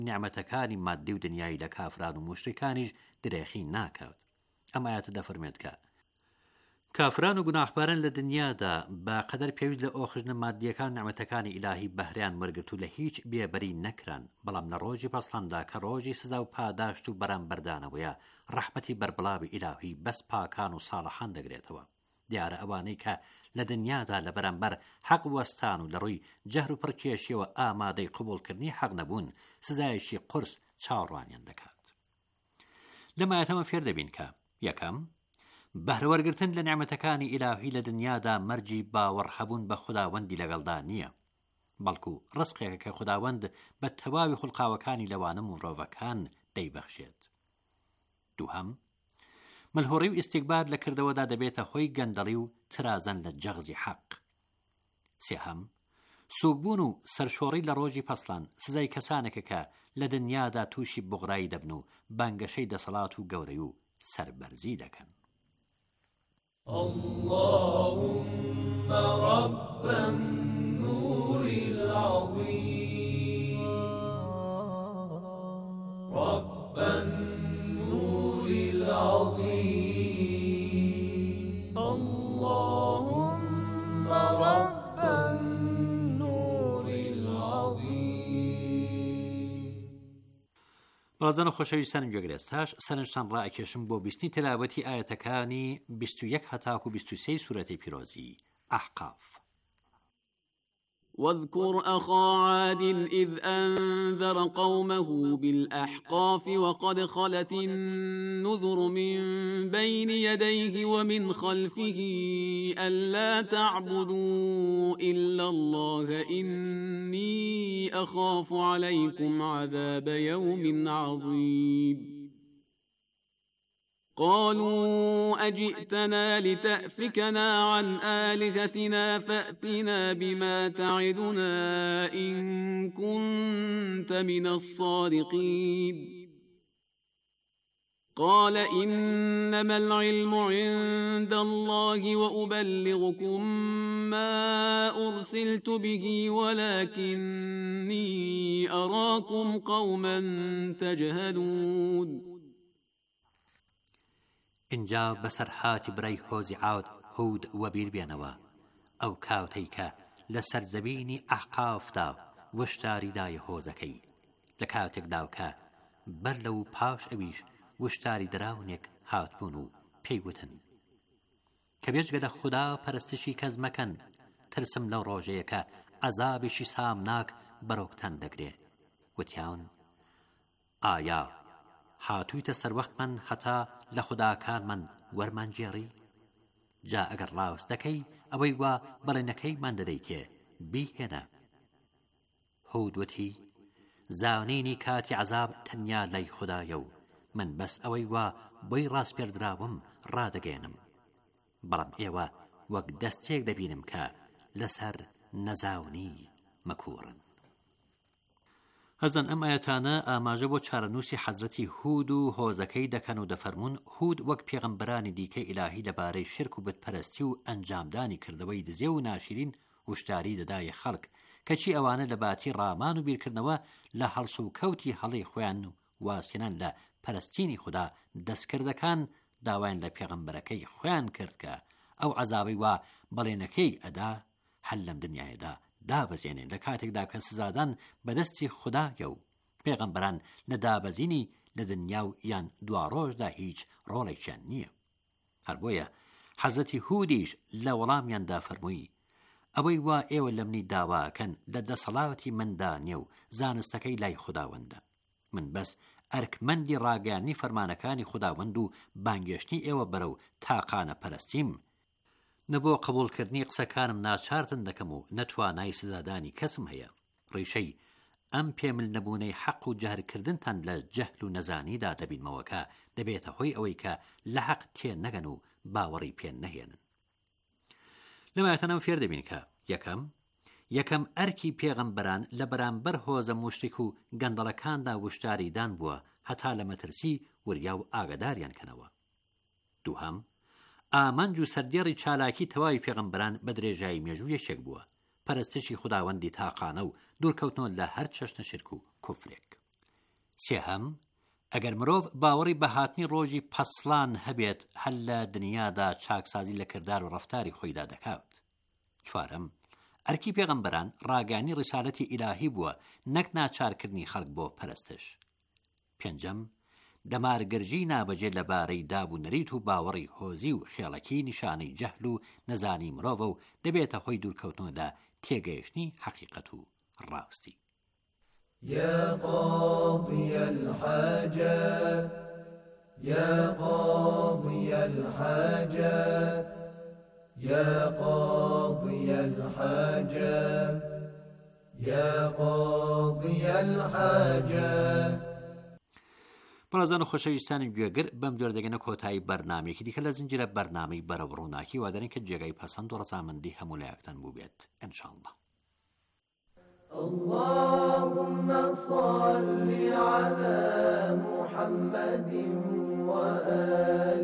نیعمەتەکانی مادی و دنیای لە کافران و مشریکانیش درێخی ناکات. ئەم ئاەتە دەفەرمێت کە کافران و گوناحباران لە دنیادا بە قەدەر پێویست لە ئۆخژنە مادیەکان نیعمەتەکانی ئیلاهی بەهرەیان وەرگرت و لە هیچ بێبەری نەکران، بەڵام لە ڕۆژی پەسڵاندا کە ڕۆژی سزا و پاداشت و بەرامبەردانەوەیە ڕەحمەتی بەربڵاوی ئیلاهی بەس پاکان و ساڵحان دەگرێتەوە. دیارە ئەوانەی کە لە دنیادا لە بەرامبەر حەق وەستان و لە ڕووی جەهر و پڕکێشیەوە ئامادەی قبوڵکردنی حەق نەبوون، سزایشی قورس چاوەڕوانیان دەکات. لەم ئاەتەمە فێر دەبین کە یەکەم، بەهرەوەرگرتن لە نیعمەتەکانی ئیلاهی لە دنیادا مەرجی باوەڕ هەبوون بە خوداوەندی لەگەڵدا نییە، بەڵکو ڕزقێکە کە خوداوەند بە تەواوی خوڵقاوەکانی لەوانە مرۆڤەکان دەیبەخشێت. دووهەم، ملهوڕی و ئیستیکبار لە کردەوەدا دەبێتە هۆی گەندەڵی و ترازەن لە جەغزی حەق. سێهەم، سوبوون و سەرشۆڕی لە ڕۆژی پەسڵان سزای کەسانێکە کە لە دنیادا تووشی بوغڕایی دەبن و بانگەشەی دەسەڵات و گەورەی و سەربەرزی دەکەن. اللهم رب النور العظيم رب النور العظيم اللهم رب النور العظيم. بەڵێزان و خۆشەویستانی گوێگرێستاش سەرنجتان ڕائەکێشم بۆ بیستنی تەلاوەتی ئاەتەکانی 21 هەتاکو 23 سورەتی پیرۆزی ئەحقاف. واذكر أخا عاد إذ أنذر قومه بالأحقاف وقد خلت النذر من بين يديه ومن خلفه ألا تعبدوا إلا الله إني أخاف عليكم عذاب يوم عظيم. قالوا أجئتنا لتأفكنا عن آلهتنا فأتنا بما تعدنا إن كنت من الصادقين. قال إنما العلم عند الله وأبلغكم ما أرسلت به ولكني أراكم قوما تجهلون. اینجا بەسەر هاتی برای هۆزی عاد هود وەبیر بێنەوە ئەو کاتەی کە لە سەرزەبینی ئەحقافدا وشتاری دایە هۆزەکەی، لە کاتێکدا کە بەر لەو پاش ئەویش وشتاری دراونێک هاتبوون و پێیوتن کە بێجگە لە خوددا پەرستشی کەس مەکەن، ترسم لەو ڕۆژەیە کە عەزابێکی سامناک بەرەوتان دەگرێ. وتیان ئایا هاتوویتە سەروەختمان هەتا لە خوداکانمان وەرمانگێڕی؟ جا ئەگەر ڕاست دەکەی ئەوەی وا بەڵێنەکەیمان دەدەیتێ بیهێنە. هود وتی زانینی کاتی عەزاب تەنیا لای خودایە و من بەس ئەوەی وا بۆی ڕاستپێردراوم ڕادەگەێنم، بەڵام ئێوە وەک دەستێک دەبینم کە لەسەر نەزاونی مەکوڕن. هەزن ئەم ئاەتانە ئاماژە بۆ چارەنووسی حەزرەتی هود و هۆزەکەی دەکەن و دەفەرمون هود وەک پێغەمبەرانی دیکەی ئیلاهی لەبارەی شرک و بتپەرستی و ئەنجامدانی کردەوەی دزێ و ناشرین وشتاری دەدایە خەڵک، کەچی ئەوانە لە باتی ڕامان و بیرکردنەوە لە هەڵس و کەوتی هەڵی خۆیان و واسێنان لە پەرستینی خوددا دەستکردەکان داوایان لە پێغەمبەرەکەی خۆیان کرد کە ئەو عەزابەی وا بەڵێنەکەی ئەدا هەل لەم دنیایەدا دابەزێنێن لە کاتێکدا کە سزادان بەدەستی خوددایە و پێغەمبەران لە دابەزینی لە دنیا و یان دوا ڕۆژدا هیچ ڕۆڵێکیان نییە. هەر بۆیە حەزرەتی هودیش لە وەڵامیاندا فەرمووی ئەوەی وا ئێوە لە منی داواکەن لە دەسەڵاتی مندا نیە و زانستەکەی لای خوداوەندە، من بەس ئەرکمەندی ڕاگەیاندنی فەرمانەکانی خوداوەند و بانگێشتنی ئێوە بەرەو تاقانە پەرستیم نەبۆ قبولکردنی قسەکانم ناچارتن دەکەم و نەتوانای سزادانی کەسم هەیە. ڕیشەی ئەم پێمل نەبوونەی حەق و جارکردنتان لە جەهل و نەزانیدا دەبینمەوە کە دەبێتە هۆی ئەوەی کە لە حەق تێ نەگەن و باوەڕی پێ نەهێنن. لەمایەتەنەم فێر دەبین کە یەکەم ئەرکی پێغەمبەران لە بەرامبەر هۆزە موشریک و گەندەڵەکاندا وشتاریدان بووە هەتا لە مەترسی وریا و ئاگاداریان کەنەوە. دووهەم ئامانج و سەردێڕی چالاکی تەواوی پێغەمبەران بە درێژایی مێژوو یەکێک بووە، پەرستشی خوداوەندی تاقانە و دوورکەوتنەوە لە هەر چەشنە شرک و کوفرێک. سێهەم، ئەگەر مرۆڤ باوەڕی بە هاتنی ڕۆژی پەسڵان هەبێت هەل لە دنیادا چاکسازی لە کردار و ڕەفتاری خۆیدا دەکات. چوارەم، ئەرکی پێغەمبەران ڕاگەیاندنی ڕیسالەتی ئیلاهی بووە، نەک ناچارکردنی خەڵک بۆ پەرستش. پێنجەم، دەمارگرژی نابەجێ لەبارەی دابوونەریت و باوەڕی هۆزی و خێڵەکی نیشانەی جەهل و نەزانی مرۆڤە و دەبێتە هۆی دوورکەوتنەوەدا تێگەیشتنی حەقیقەت و ڕاستی. يا قاضي الحاجات يا قاضي الحاجات يا قاضي الحاجات يا قاضي الحاجات. بەڕێزان و خۆشەویستانی گوێگر، بەم جۆرە دەگەنە کۆتایی بەرنامێکی دیکە لە زنجیرە بەرنامەی بەرەو ڕووناکی وادەرێن کە جێگەی پەسەند و ڕەزامەندی هەموو لایەکتان بوو بێت ئینشاءالله. اللهم صل على محمد وآل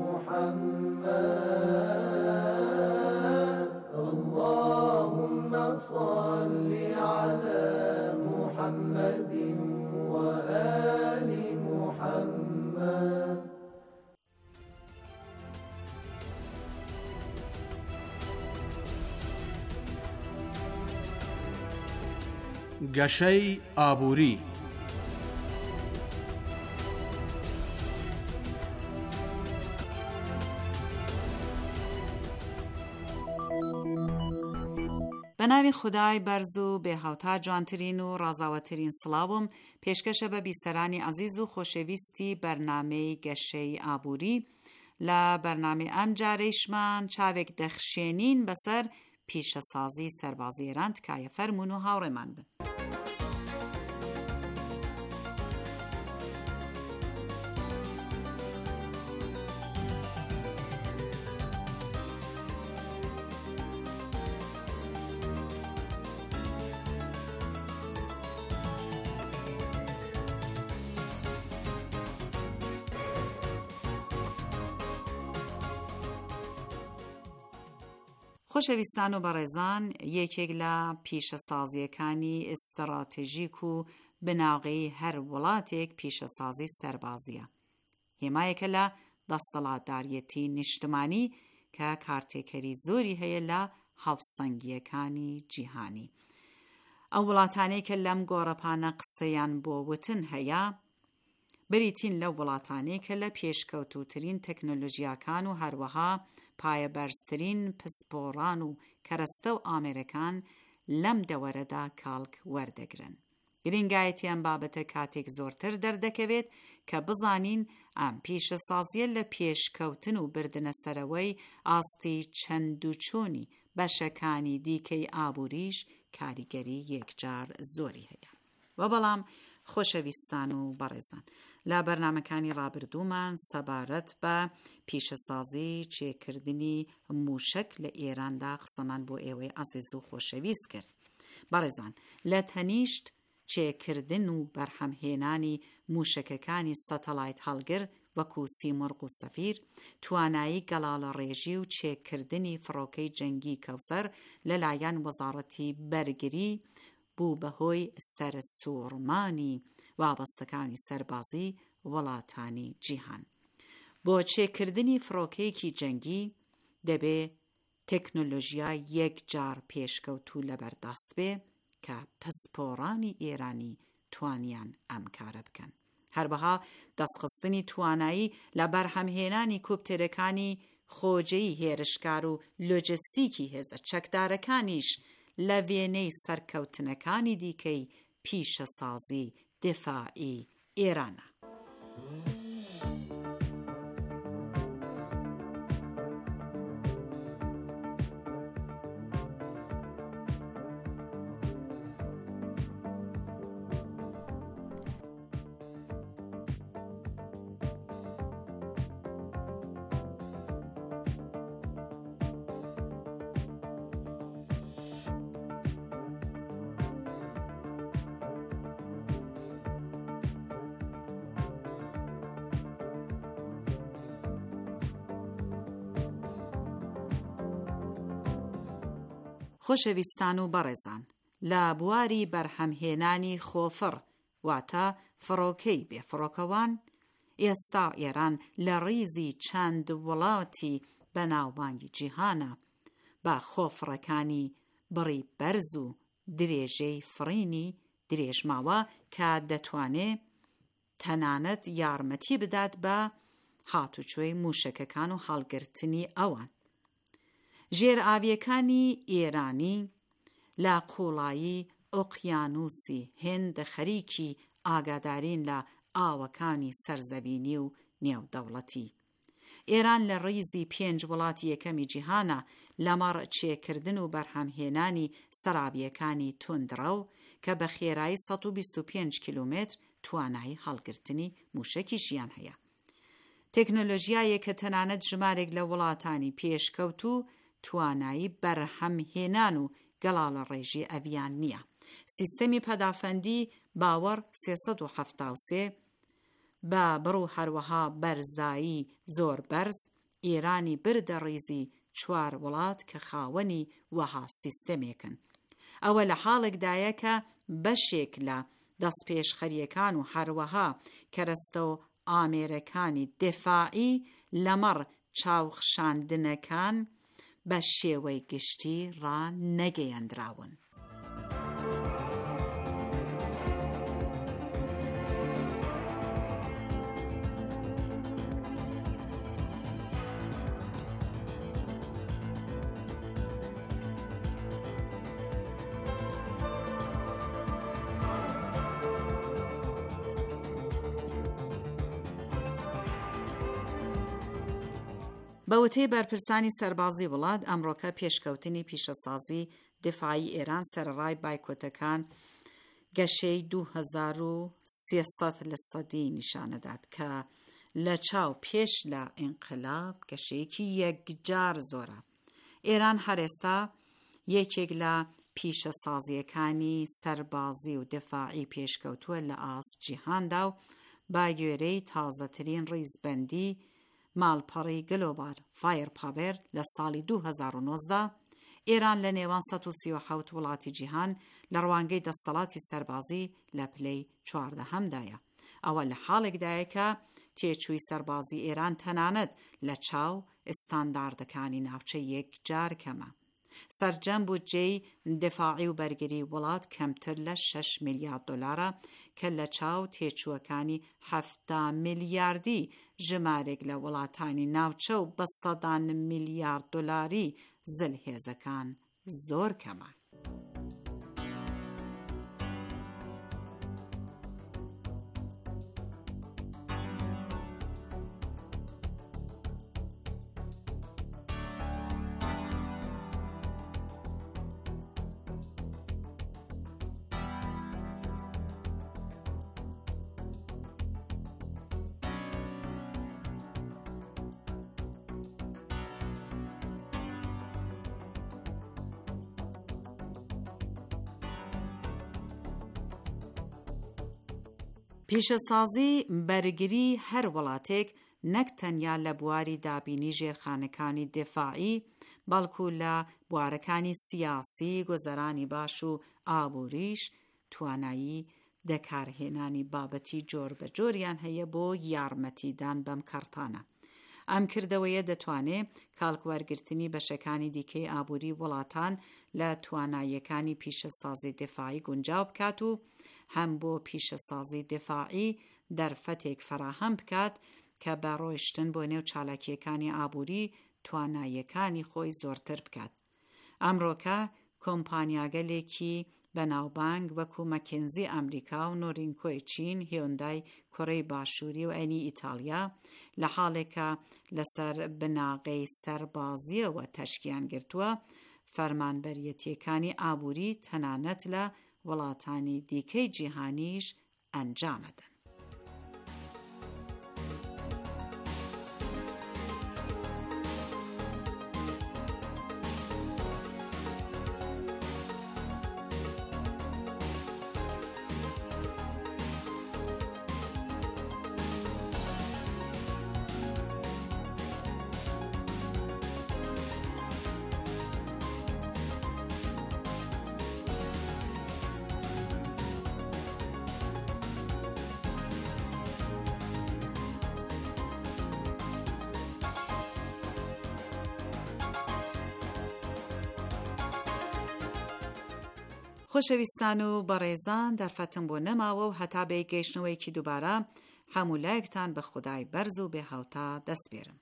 محمد اللهم صل على محمد وآل محمد. گەشەی ئابووری. بە ناوی خودای بەرز و بێهاوتا جوانترین و ڕازاوەترین سڵاوم پێشکەشە بە بیسەرانی عەزیز و خۆشەویستی بەرنامەی گەشەی ئابووری. لە بەرنامەی ئەم جارەیشمان چاوێک دەخشێنین بەسەر پیشەسازی سەربازی ئێران. تکایە فەرموون و هاوڕێمان بن. خۆشەویستان و بەڕێزان، یەکێک لە پیشەسازیەکانی ئستراتێژیک و بناغی هەر وڵاتێک پیشەسازی سەربازیە. هێمایەکە لە دەستەڵاتداریەتی نیشتمانی کە کارتێکەری زۆری هەیە لە هاوسەنگیەکانی جیهانی. ئەو وڵاتانەی کە لەم گۆڕەپانە قسەیان بۆ وتن هەیە بریتین لە وڵاتانەی کە لە پێشکەوتووترین تەکنۆلۆژیاکان و هەروەها پایە بەرزترین پسپۆڕان و کەرەستە و ئامێرەکان لەم دەوەرەدا کاڵک وەردەگرن. گرنگایەتی ئەم بابەتە کاتێک زۆرتر دەردەکەوێت کە بزانین ئەم پیشەسازیە لە پێشکەوتن و بردنە سەرەوەی ئاستی چەند و چۆنی بەشەکانی دیکەی ئابووریش کاریگەری یەکجار زۆری هەیە. وەبەڵام خۆشەویستان و بەڕێزان، لە بەرنامەکانی ڕابردوومان سەبارەت بە پیشەسازی چێکردنی موشک لە ئێراندا قسەمان بۆ ئێوەی عەزیز و خۆشەویست کرد. بەڕێزان، لە تەنیشت چێکردن و بەرهەمهێنانی موشکەکانی سەتەلایت هەڵگر وەکو سیمرغ و سەفیر، توانایی گەڵاڵە ڕێژی و چێکردنی فڕۆکەی جەنگی کەوسەر لەلایەن وەزارەتی بەرگری بوو بەهۆی سەرسوڕمانی وابەستەکانی سەربازی وڵاتانی جیهان. بۆ چێکردنی فڕۆکەیەکی جەنگی دەبێ تەکنۆلۆژیا یەکجار پێشکەوتوو لەبەردەست بێ کە پسپۆڕانی ئێرانی توانیان ئەم کارە بکەن. هەروەها دەستخستنی توانایی لە بەرهەمهێنانی کوپتێرەکانی خۆجەیی هێرشکار و لۆجستیکی هێزە چەکدارەکانیش لە وێنەی سەرکەوتنەکانی دیکەی پیشەسازی دفاعی ئێرانە. خۆشەویستان و بەڕێزان، لە بواری بەرهەمهێنانی خۆفڕ واتە فڕۆکەی بێفڕۆکەوان. ئێستا ئێران لە ڕیزی چەند وڵاتی بەناوبانگی جیهانە بە خۆفڕەکانی بڕی بەرز و درێژەی فڕینی درێژماوە کە دەتوانێت تەنانەت یارمەتی بدات بە هاتوچۆی موشەکەکان و هەڵگرتنی ئەوان. ژێرئاویەکانی ئێرانی لە قوڵایی ئۆقیانوسی هێند خەریکی ئاگادارین لە ئاوەکانی سەرزەوینی و نێودەوڵەتی. ئێران لە ڕیزی 5 وڵاتی یەکەمی جیهانە لەمەڕ چێکردن و بەرهەمهێنانی سەرابیەکانی توندڕە و کە بە خێرایی 125 کیلومتر توانایی هەڵگرتنی موشەکیشیان هەیە. تەکنۆلۆژیایە کە تەنانەت ژمارێک لە وڵاتانی پێشکەوت و توانایی بەرهەمهێنان و گەڵاڵە ڕێژی ئەڤیان نییە. سیستەمی پەدافەندی باوەڕ 373 بە بڕ و هەروەها بەرزایی زۆر بەرز ئێرانی بردە ڕیزی 4 وڵات کە خاوەنی وەها سیستەمێکن. ئەوە لە حاڵێکدایە کە بەشێک لە دەستپێشخەریەکان و هەروەها کەرەستە و ئامێرەکانی دفاعی لەمەڕ چاوخشاندنەکان بە شێوەی گشتی ڕانەگەیەندراون. بەوتەی بەرپرسانی سەربازی وڵات ئەمڕۆکە پێشکەوتنی پیشەسازی دفاعی ئێران سەرڕای بایکۆتەکان گەشەی 2300 لە سەدی نیشانەدات کە لە چاو پێش لە ئینقلاب گەشەیەکی یەکجار زۆرە. ئێران هەرێستا یەکێک لە پیشەسازیەکانی سەربازی و دفاعی پێشکەوتووە لە ئاست جیهاندا و با گوێرەی تازەترین ڕیزبەندی ماڵپەڕی گلۆبال فایر پاور لە ساڵی 2019 ئێران لە نێوان 137 وڵاتی جیهان لە ڕوانگەی دەسەڵاتی سەربازی لە پلەی 14هەمدایە. ئەوە لە حاڵێکدایە کە تێچووی سەربازی ئێران تەنانەت لە چاو ئستانداردەکانی ناوچەی یەکجار کەمە. سەرجەم بودجەی دفاعی و بەرگری وڵات کەمتر لە 6 میلیارد دلارە کە لە چاو تێچووەکانی 7 میلیاردی ژمارێک لە وڵاتانی ناوچە و بە 100 میلیارد دلاری زلهێزەکان زۆر کەمە. پیشەسازی بەرگری هەر وڵاتێک نەک تەنیا لە بواری دابینی ژێرخانەکانی دفاعی بەڵکو لە بوارەکانی سیاسی، گۆزەرانی باش و ئابووریش توانایی دەکارهێنانی بابەتی جۆر بە جۆریان هەیە بۆ یارمەتیدان بەم کارتانە. ئەم کردەوەیە دەتوانێت کاڵکوەرگرتنی بەشەکانی دیکەی ئابووری وڵاتان لە تواناییەکانی پیشەسازی دفاعی گونجاو بکات و هەم بۆ پیشەسازی دفاعی دەرفەتێک فراهەم بکات کە بە ڕۆیشتن بۆ نێو چالاکیەکانی ئابووری تواناییەکانی خۆی زۆرتر بکات. ئەمڕۆکە کۆمپانیاگەلێکی بەناوبانگ وەکو مەکێنزی ئەمریکا و نۆرینکۆی چین، هیۆندای کۆڕەی باشووری و ئەنی ئیتالیا لە حاڵێکە لەسەر بناغەی سەربازیەوە تەشکیان گرتووە فەرمانبەریەتیەکانی ئابووری تەنانەت لە وڵاتانی دیکەی جیهانیش ئەنجامەدەن. خۆشەویستان و بەڕێزان دەرفەتم بۆ نەماوە و هەتا بێ گەیشتنەوەیکی دووبارە هەموو لایەکتان بە خودای بەرز و بێ هاوتا دەست بێرم.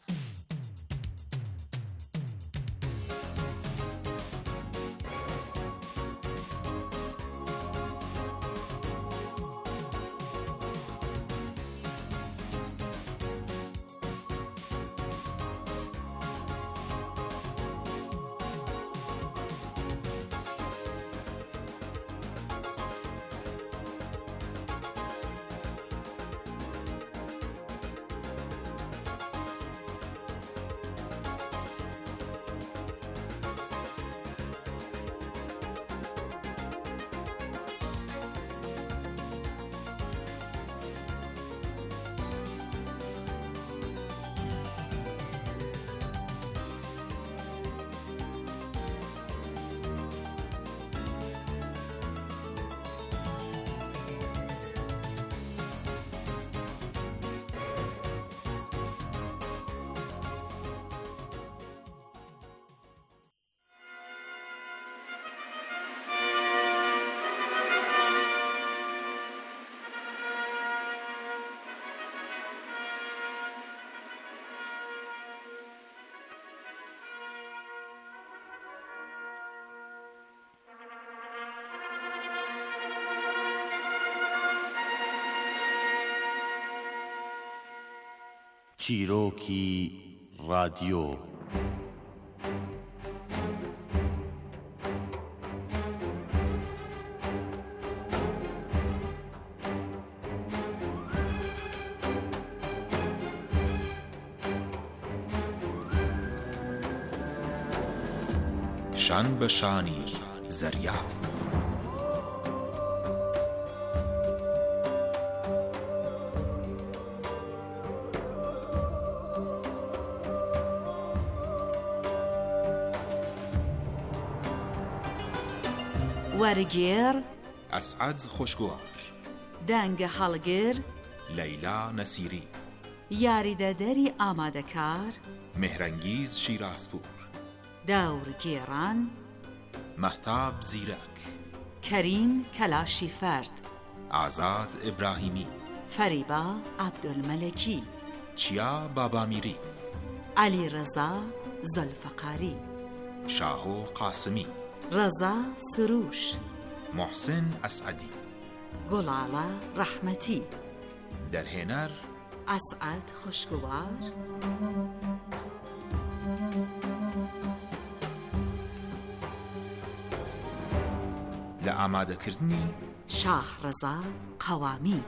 چیرۆکی رادیۆ. شان بە شانی زەریات. وەرگێڕ ئەسعەد خۆشگوار، دەنگە هەڵگر لەیلا نەسیری، یاریدەدەری ئامادەکار مهرەنگیز شیرازپور، داورگێڕان مەهتاب زیرەک، کەریم کەلاشی فەرد، ئازاد ئیبراهیمی، فەریبا عەبدولمەلەکی، چیا بابامیری، عەلیڕەزا زولفەقاری، شاهۆ قاسمی، ڕەزا سروش، محسن ئەسعەدی، گوڵاڵە ڕەحمەتی، دەرهێنەر ئەسعەد خوشگوار، لە ئامادەکردنی شاهڕەزا قەوامی.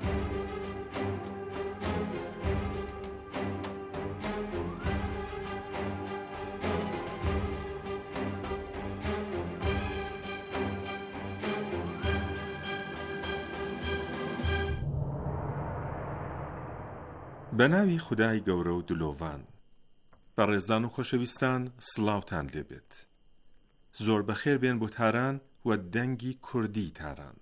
بە ناوی خودای گەورە و دلۆڤان. بەڕێزان و خۆشەویستان، سڵاوتان لێبێت. زۆر بەخێر بێن بۆ تاران و دەنگی کوردی تاران.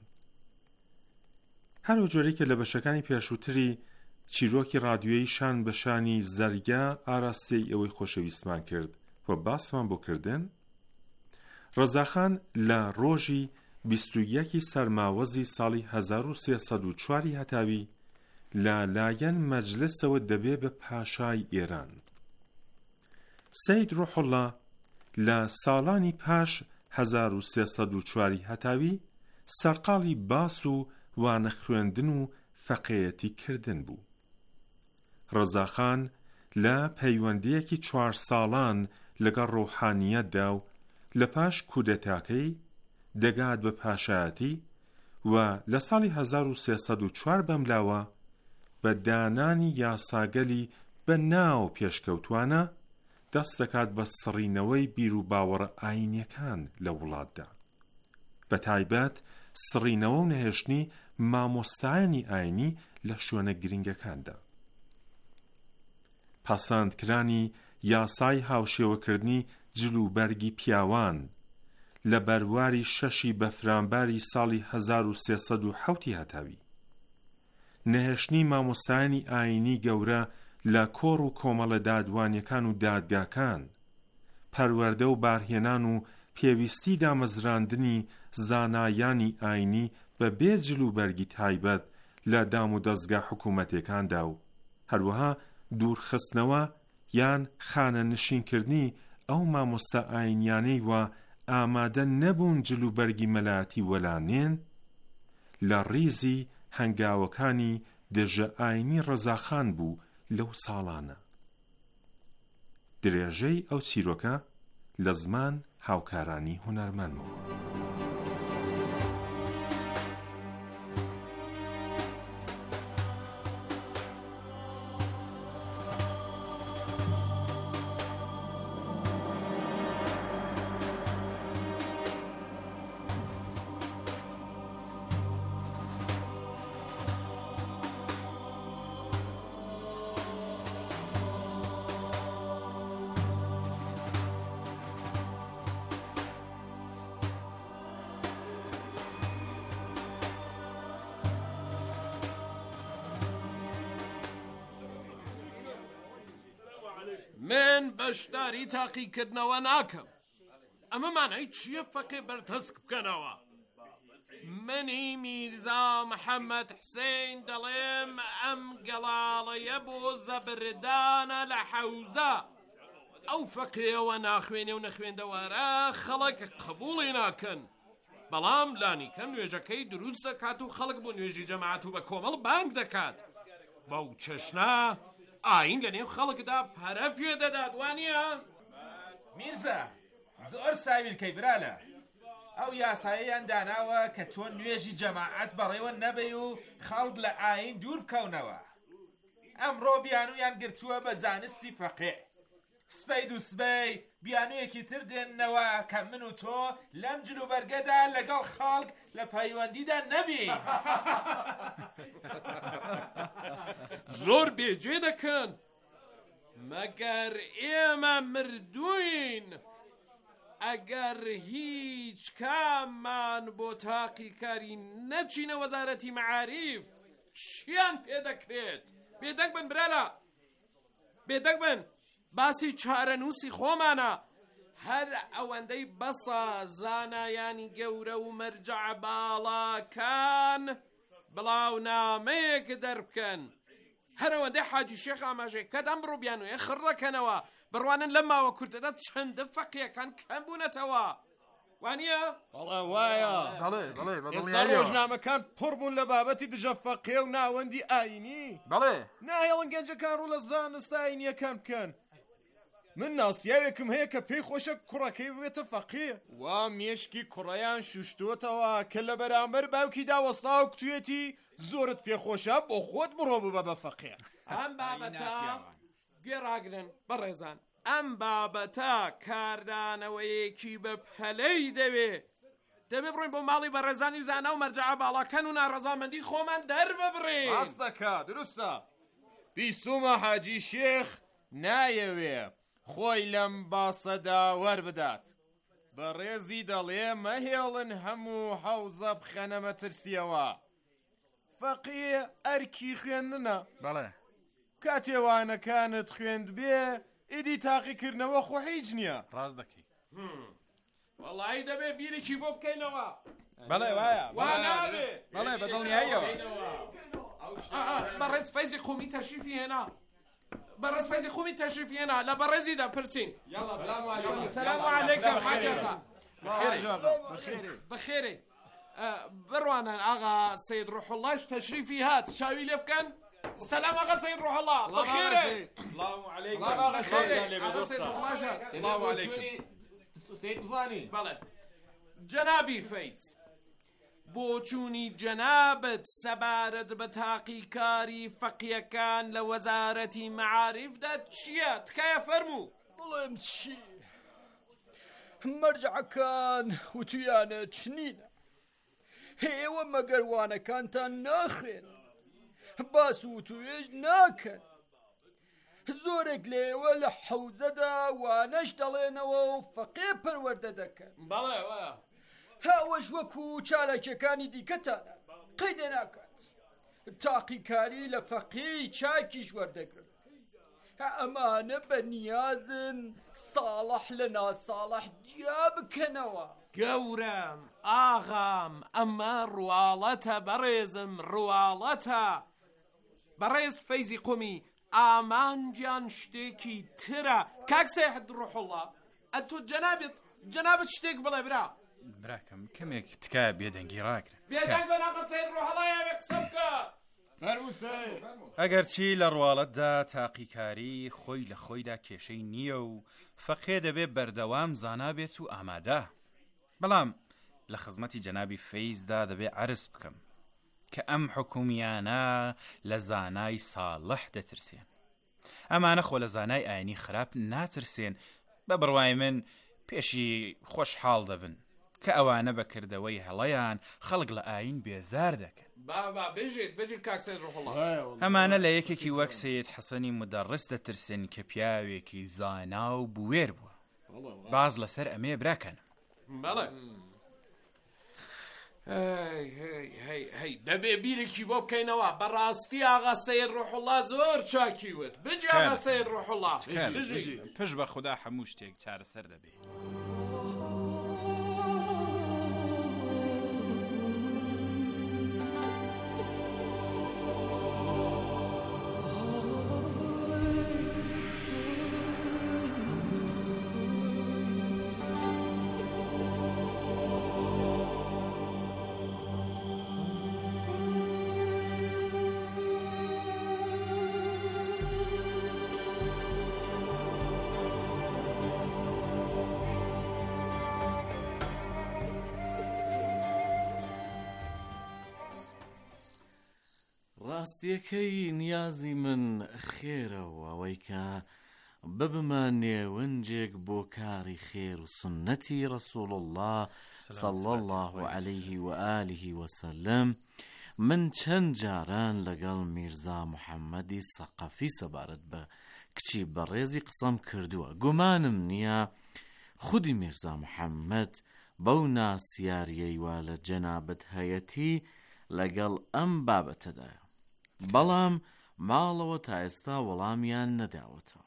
هەرو جۆرەی کە لە بەشەکانی پێشووتری چیرۆکی ڕادیۆیی شان بە شانی زەرگا ئاراستەی ئەوەی خۆشەویستمان کرد و باسمان بۆ کردن، ڕەزاخان لە ڕۆژی 21 سەرماوەزی ساڵی 1304 هەتاوی لە لایەن مەجلسەوە دەبێ بە پاشای ئێران. سەید ڕۆحوڵڵا لە ساڵانی پاش 1304 هەتاوی سەرقاڵی باس و وانە خوێندن و فەقێیەتی کردن بوو. ڕەزاخان لە پەیوەندیەکی 4 ساڵان لەگەڵ ڕۆحانیەتدا و لە پاش کودەتاکەی دەگات بە پاشایەتی و لە ساڵی 1304 بەملاوە بە دانانی یاساگەلی بە ناو پێشکەوتوانە دەست دەکات بە سڕینەوەی بیر و باوەڕە ئاینیەکان لە وڵاتدا، بە تایبەت سڕینەوە و نەهێشتنی مامۆستایانی ئاینی لە شوێنە گرنگەکاندا. پەسەندکرانی یاسای هاوشێوەکردنی جلوبەرگی پیاوان لە بەرواری 6 بەفرامباری ساڵی 1307 هەتاوی، نەهێشتنی مامۆستایانی ئاینی گەورە لە کۆڕ و کۆمەڵە دادوانیەکان و دادگاکان، پەروەردە و بارهێنان و پێویستی دامەزراندنی زانایانی ئاینی بە بێجل و بەرگی تایبەت لە دام و دەستگا حکوومەتەکاندا و هەروەها دوورخستنەوە یان خانە نشینکردنی ئەو مامۆستا ئاینیانەی وە ئامادە نەبوون جل و بەرگی مەلایەتی وەلانێن لە ڕیزی هەنگاوەکانی دژە ئاینی ڕەزاخان بوو لەو ساڵانە. درێژەی ئەو چیرۆکە لە زمان هاوکارانی هونەرمەند بوو. من بەشداری تاقیکردنەوە ناکەم. ئەمە مانای چییە فەقێ بەرتەسک بکەنەوە؟ منی میرزا محەممەد حسین دەڵێم ئەم گەڵاڵەیە بۆ زەبردانە لە حەوزە. ئەو فەقێەوە ناخوێنێ و نەخوێندەوارە خەڵک قبوڵی ناکەن. بەڵام لانیکە نوێژەکەی دروست دەکات و خەڵک بۆ نوێژی جەماعەت و بە کۆمەڵ بانگ دەکات. بەو چەشنە ئاین لە نێو خەڵکدا پەرە پێ دەدات وانە؟ میرزا زۆر ساویلکەی برالە. ئەو یاساییان داناوە کە تۆ نوێژی جەماعەت بەڕێوە نەبێ و خەڵک لە ئاین دوور بکەونەوە. ئەمڕۆ بیانویان گرتووە بە زانستی فەقێ. سپەید و سبەی بیانویەکی تر دێننەوە کە من و تۆ لەم جلو بەرگەدا لەگەڵ خەڵک لە پەیوەندیدا نەبی. زۆر بێجێ دەکەن. مەگەر ئێمە مردوین، ئەگەر هیچ کاممان بۆ تاقیکاری نەچینە وەزارەتی مەعاریف چیان پێدەکرێت؟ بێدەنگ بن برالە، بێدەنگ بن. باسی چارەنووسی خۆمانە. هەر ئەوەندەی بەسە زانایانی گەورە و مەرجع باڵاکان بڵاو نامەیەک دەربکەن. هەر ئەوەندەی حاجی شێخ ئاماژەکەت ئەم بڕۆ بیانوێ خڕەکەنەوە بڕوانن لە ماوە کوردەدا چەندە فەقیەکان کەم بوونەتەوە. وانە؟ بەڵێ وایە. ئێستا ڕۆژنامەکان پڕ بوون لە بابەتی دژە فەقێ و ناوەندی ئاینی. بەڵێ نایەوەن گەنجەکان ڕوو لە زانست ئاینیەکان بکەن. من ناسیاوێکم هەیە کە پێی خۆشە کوڕەکەی ببێتە فەقێ. وا مێشکی کوڕەیان شوشتووەتەوە کە لە بەرامبەر باوکی داوەستا و کتوێتی زۆرت پێخۆشە بۆ خۆت بڕۆ ببە بە فەقێ. ئەم بابەتە گێڕاگرن بەڕێزان. ئەم بابەتە کاردانەوەیەکی بە پەلەی دەبێ بڕۆین بۆ ماڵی بەڕێزانی زانا و مەرجع باڵاکان و ناڕەزامەندی خۆمان دەرببڕێن. ڕاستەکە دروستە. بیسومە حاجی شێخ نایەوێ خۆی لەم باسەدا وەربدات. بەڕێزی دەڵێ مەهێڵن هەموو حەوزە بخەنە مەترسیەوە. فەقێ ئەرکی خوێندنە. بەڵێ کاتێوانەکانت خوێند بێ ئیدی تاقیکردنەوە خۆ هیچ نییە. ڕاست دەکەی. وەڵی دەبێ بیرێکی بۆ بکەینەوە. بەڵێ وایە وانابێ. بەڵێ بەدڵنیاییەوە. بەڕێز فەیزی خومی تەشریفی هێنا. بەڕێز فەیزی خومی تەشریفی هێنا لە بەڕێزیدا پرسین. سەلام عەلەیکم حاجەکە. بەخێرێ. بڕوانن ئاغا سید ڕوحوڵڵاش تەشریفی هات چاوی لێ بکەن. سلام آقا سید روحالله بخیره. سلام علیکم. آقا سید روحالله. سلام علیکم. سید بزانی. بله. جنابی فیض بۆچوونی جەنابەت سەبارەت بە تاقیکاری فەقیەکان لە وەزارەتی مەعاریفدا چییە؟ تکایە فەرموو. بڵێم چی؟ مەرجەعەکان وتویانە چنینە. ئێوە مەگەروانەکانتان ناخوێن. باس و توێژ ناکەن. زۆرێک لێوە لە حەوزەدا وانەش دەڵێنەوە و فەقێ پەروەردە دەکەن. بەڵێ هاوەش وەکو چالاکیەکانی دیکەتانە قەیدە ناکات. تاقیکاری لە فەقێی چاکیش وەردەگرن. ئەمانە بەنیازن ساڵح لە ناساڵح جیا بکەنەوە. گەورم ئاغام ئەمە ڕواڵەتە بەڕێزم ڕواڵەتە. بەڕێز فەیزی قومی ئامانجیان شتێکی ترە. کاک سەیحەد ڕوحوڵڵا ئەتۆ جەنابەت شتێک بڵێ برا. براکەم کەمێک تکایە بێدەنگی ڕاگرە. بێدەنگ بە ناقە سەید ڕوحوڵڵا یاوێ قسە بکە. ئەگەرچی لە ڕواڵەتدا تاقیکاری خۆی لە خۆیدا کێشەی نییە و فەقێ دەبێ بەردەوام زانا بێت و ئامادە، بەڵام لە خزمەتی جەنابی فەیزدا دەبێ عرس بکەم کە ئەم حکومیانە لە زانای ساڵح دەترسێن. ئەمانە خۆ لە زانای ئاینی خراپ ناترسێن، بە بڕوای من پێشی خۆشحاڵ دەبن کە ئەوانە بەکردەوەی هەڵەیان خەڵک لە ئاین بێزار دەکەن. بێژێت کاک سەید ڕوحوڵڵا. ئەمانە لە یەکێکی وەک سەید حەسەنی مدەڕس دەترسن کە پیاوێکی زانا و بوێر بووە. باز لەسەر ئەمێ براکەن. بەڵێ دەبێ بیرێکی بۆ بکەینەوە. بەڕاستی ئاغا سەید ڕوحوڵڵا زۆر چاکیوت. بجی ئاغا سەید ڕوحوڵڵا. پشت بە خوددا هەموو شتێک چارەسەر دەبێ. ڕاستیەکەی نیازی من خێرە و ئەوەی کە ببمە نێونجێک بۆ کاری خێر و سنەتی ڕەسوڵ الله صلی الله عليه و آله وسلم. من چەند جاران لەگەڵ میرزا محەممەدی سەقەفی سەبارەت بە کچی بەڕێزی قسەم کردووە. گومانم نییە خودی میرزا محەممەد بەو ناسیاریەی وا لە جەنابەت هەیەتی لەگەڵ ئەم بابەتەدایە، بەڵام ماڵەوە تا ئێستا وەڵامیان نەداوەتەوە.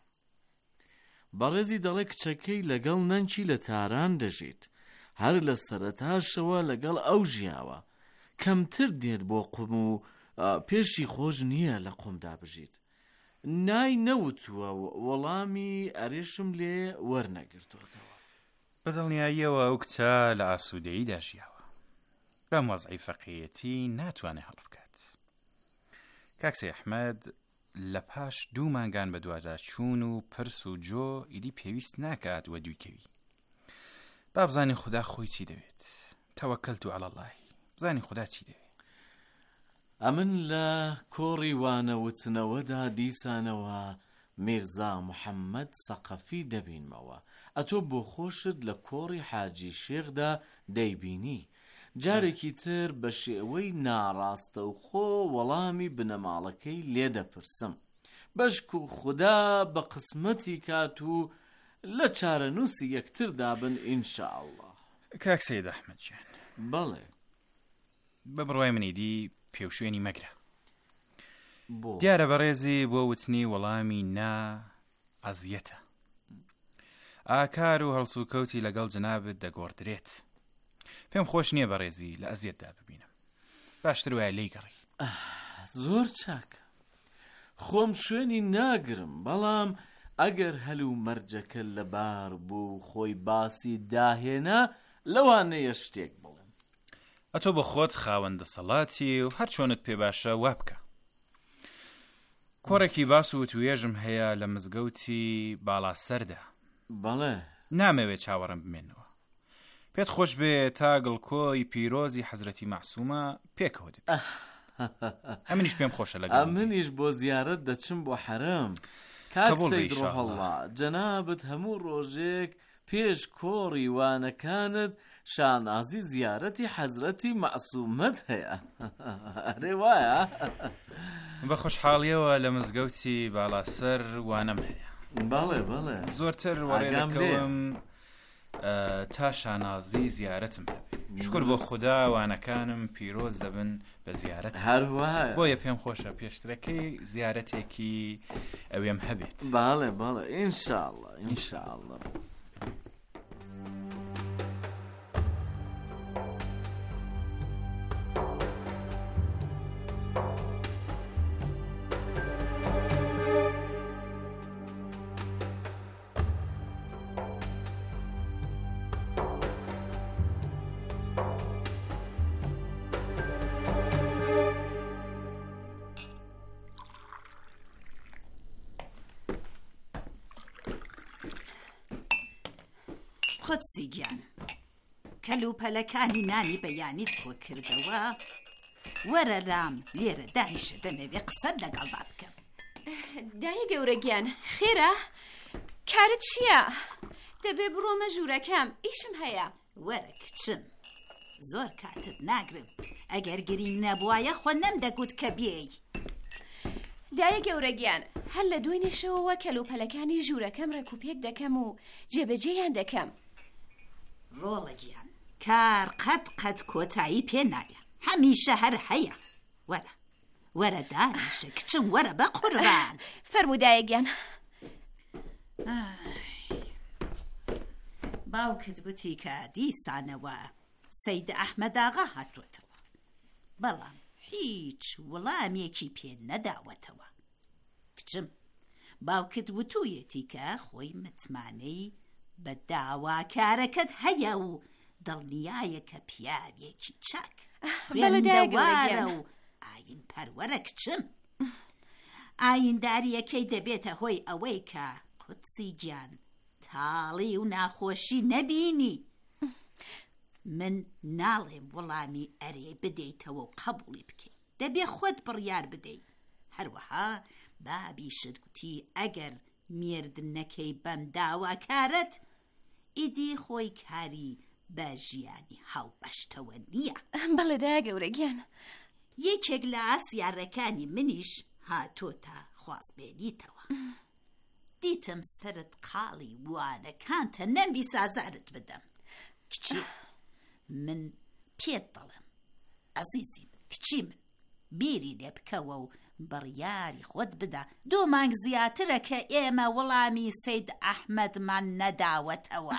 بەڕێزی دەڵێ کچەکەی لەگەڵ نەنکی لە تاران دەژیت، هەر لە سەرەتاشەوە لەگەڵ ئەو ژیاوە کەمتر دێت بۆ قوم و پێشی خۆش نییە لە قومدا بژیت. نای نەوتووە وەڵامی ئەرێشم لێ وەرنەگرتوتەوە. بەدڵنیاییەوە ئەو کچە لە ئاسوودەیی داژیاوە، بەم وەزعی فەقیەتی ناتوانێت هەڵ بکات. کاکسێ ئەحمەد لە پاش 2 مانگان بە دوادا چوون و پرس و جۆ ئیدی پێویست ناکات وە دوویکەوی. با بزانین خوددا خۆی چی دەوێت. تەوەکەلت عەلی الله، بزانین خوددا چی دەوێت. ئەمن لە کۆڕی وانەوتنەوەدا دیسانەوە میرزا محەممەد سەقەفی دەبینمەوە. ئەتۆ بۆ خۆشت لە کۆڕی حاجی شێخدا دەیبینی. جارێکی تر بە شێوەی ناڕاستە و خۆ وەڵامی بنەماڵەکەی لێ دەپرسم. بەشک و خوددا بە قسمەتی کات و لە چارەنووسی یەکتردا بن ئینشاءالله. کاک سەید ئەحمەد جان. بەڵێ بە بڕوای منیدی پێوشوێنی مەگرە. دیارە بەڕێزی بۆ وتنی وەڵامی نا ئەزیەتە. ئاکار و هەڵسوکەوتی لەگەڵ جنابت دەگۆڕدرێت. پێم خۆش نییە بەڕێزی لە ئەزیەتدا ببینم. باشتر وایە لێی گەڕی. زۆر چاکە، خۆم شوێنی ناگرم، بەڵام ئەگەر هەلو مەرجەکە لەبار بوو خۆی باسی داهێنا لەوانەیە شتێک بڵێم. ئەتۆ بە خۆت خاوەندە سەڵاتی و هەر چۆنت پێ باشە وا بکە. کۆڕێکی باس و توێژم هەیە لە مزگەوتی باڵاسەردا. بەڵێ نامەوێت چاوەڕم بمێنەوە. پێت خۆش بێ تا گڵکۆی پیرۆزی حەزرەتی مەعسوومە پێکەوە دێت. ئەمنیش پێم خۆشە لەگەڵ. ئەمنیش بۆ زیارەت دەچم بۆ حەرەم. کاک سەید ڕوحوڵڵا، جەنابەت هەموو ڕۆژێک پێش کۆڕی وانەکانت شانازی زیارەتی حەزرەتی مەعسوومەت هەیە. ئەرێ وایە؟ بە خۆشحاڵیەوە لە مزگەوتی باڵاسەر وانەم هەیە. بەڵێ بەڵێ، زۆرتر وەڕێ دەکەوم تا شانازی زیارەتم هەبێ. شکر بۆ خوددا وانەکانم پیرۆز دەبن بە زیارەت هەروە بۆیە پێم خۆشە پێشترەکەی زیارەتێکی ئەوێم هەبێت. باڵێ باڵێ ئینشاءڵڵا ئینشاءڵڵا. قودسی گیان کەلوپەلەکانی نانی بەیانیت تۆ کردەوە وەرە رام لێرە دانیشە دەمەوێ قسەت لەگەڵدا بکەم. دایە گەورە گیان خێرە کارت چییە؟ دەبێ بڕۆمە ژوورەکەم ئیشم هەیە. وەرە کچم زۆر کاتت ناگرم ئەگەر گرنگ نەبوایە خۆ نەمدەگوت کە بێی. دایە گەورە گیان هەر لە دوای نێشەوەوە کەلوپەلەکانی ژوورەکەم ڕێکوپێک دەکەم و جێبەجێیان دەکەم. ڕۆڵە گیان کار قەت کۆتایی پێ نایە هەمیشە هەر هەیە. وەرە دانیشە کچم وەرە بە قوربان. فەرموودایە گیان. باوکت گوتی کە دیسانەوە سەید ئەحمەد ئاغا هاتووەتەوە بەڵام هیچ وەڵامێکی پێ نەداوەتەوە. کچم باوکت وتوویەتی کە خۆی متمانەی بە داواکارەکەت هەیە و دڵنیایە کە پیاوێکی چاک خوێندەوارە و ئاین پەروەرە. کچم ئاینداریەکەی دەبێتە هۆی ئەوەی کە قودسی گیان تاڵی و ناخۆشی نەبینی. من ناڵێم وەڵامی ئەرێ بدەیتەوە و قبوڵی بکەی دەبێ خۆت بڕیار بدەی. هەروەها بابیشت گوتی ئەگەر میردن نەکەی بەم داواکارەت ئیدی خۆی کاری بە ژیانی هاوبەشتەوە نییە. بەڵێ دایە گەورە گیان یەکێک لە ئاسیارەکانی منیش هاتۆتە خوازبێنیتەوە. دیتم سرت قاڵی وانەکانتە نەمبی سازارت بدەم. کچی من پێت دەڵێم ئەزیزیم کچی من بیری لێ بکەوە و بڕیاری خۆت بدە 2 مانگ زیاترە کە ئێمە وەڵامی سەید ئەحمەدمان نەداوەتەوە.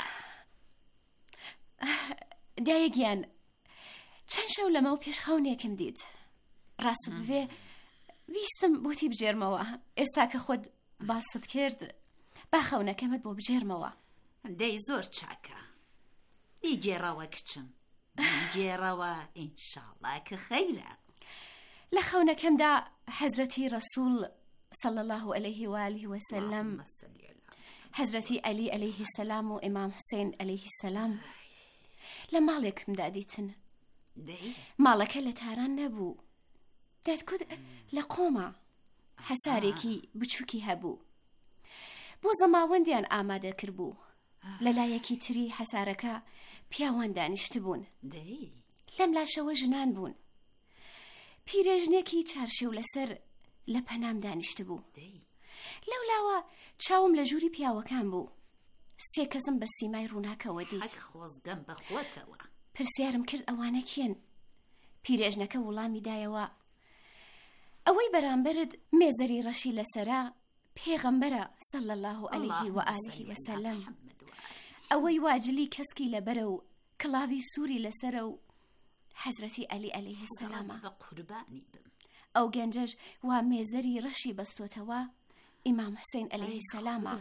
دایە گیان چەند شەو لەمە و پێشخەونێکم دیت ڕاست بوێ ویستم بۆتی بژێرمەوە. ئێستا کە خۆت باست کرد با خەونەکەمت بۆ بژێرمەوە. دەی زۆر چاکە بیگێڕەوە کچم بیگێڕەوە ئینشاڵڵا کە خەیرە. لە خەونەکەمدا حەزرەتی ڕەسوول صلی الله عليه و آله و سلم حەزرەتی عەلی عەلەیه السلام و ئیمام حوسێن عەلەیه السلام لە ماڵێکمدا دیتن. ماڵەکە لە تاران نەبوو دەتگوت لە قۆمە حەسارێکی بچووکی هەبوو بۆ زەماوەندیان ئامادە کردبوو. لە لایەکی تری حەسارەکە پیاوان دانیشت بوون لەم لاشەوە ژنان بوون. پیرێژنێکی چارشێو لەسەر لە پەنام دانیشت بوو. لەولاوە چاوم لە ژووری پیاوەکان بوو. 3 کەسم بە سیمای ڕووناکەوە دیت. خۆزگەم بەخۆتەوە پرسیارم کرد ئەوانە کێن؟ پیرێژنەکە وڵامی دایەوە ئەوەی بەرامبرت مێزەری ڕەشی لەسەرا پێغەمبەرە صلی الله عليه و آله و سلم. ئەوەی واجلی کەسکی لەبەرە و کڵاوی سووری لەسەرە و حەزرەتی عەلی عەلەیه السلامە. ئەو گەنجەش وا مێزەری ڕەشی بەستۆتەوە ئیمام حوسێن عەلەیه السلامە.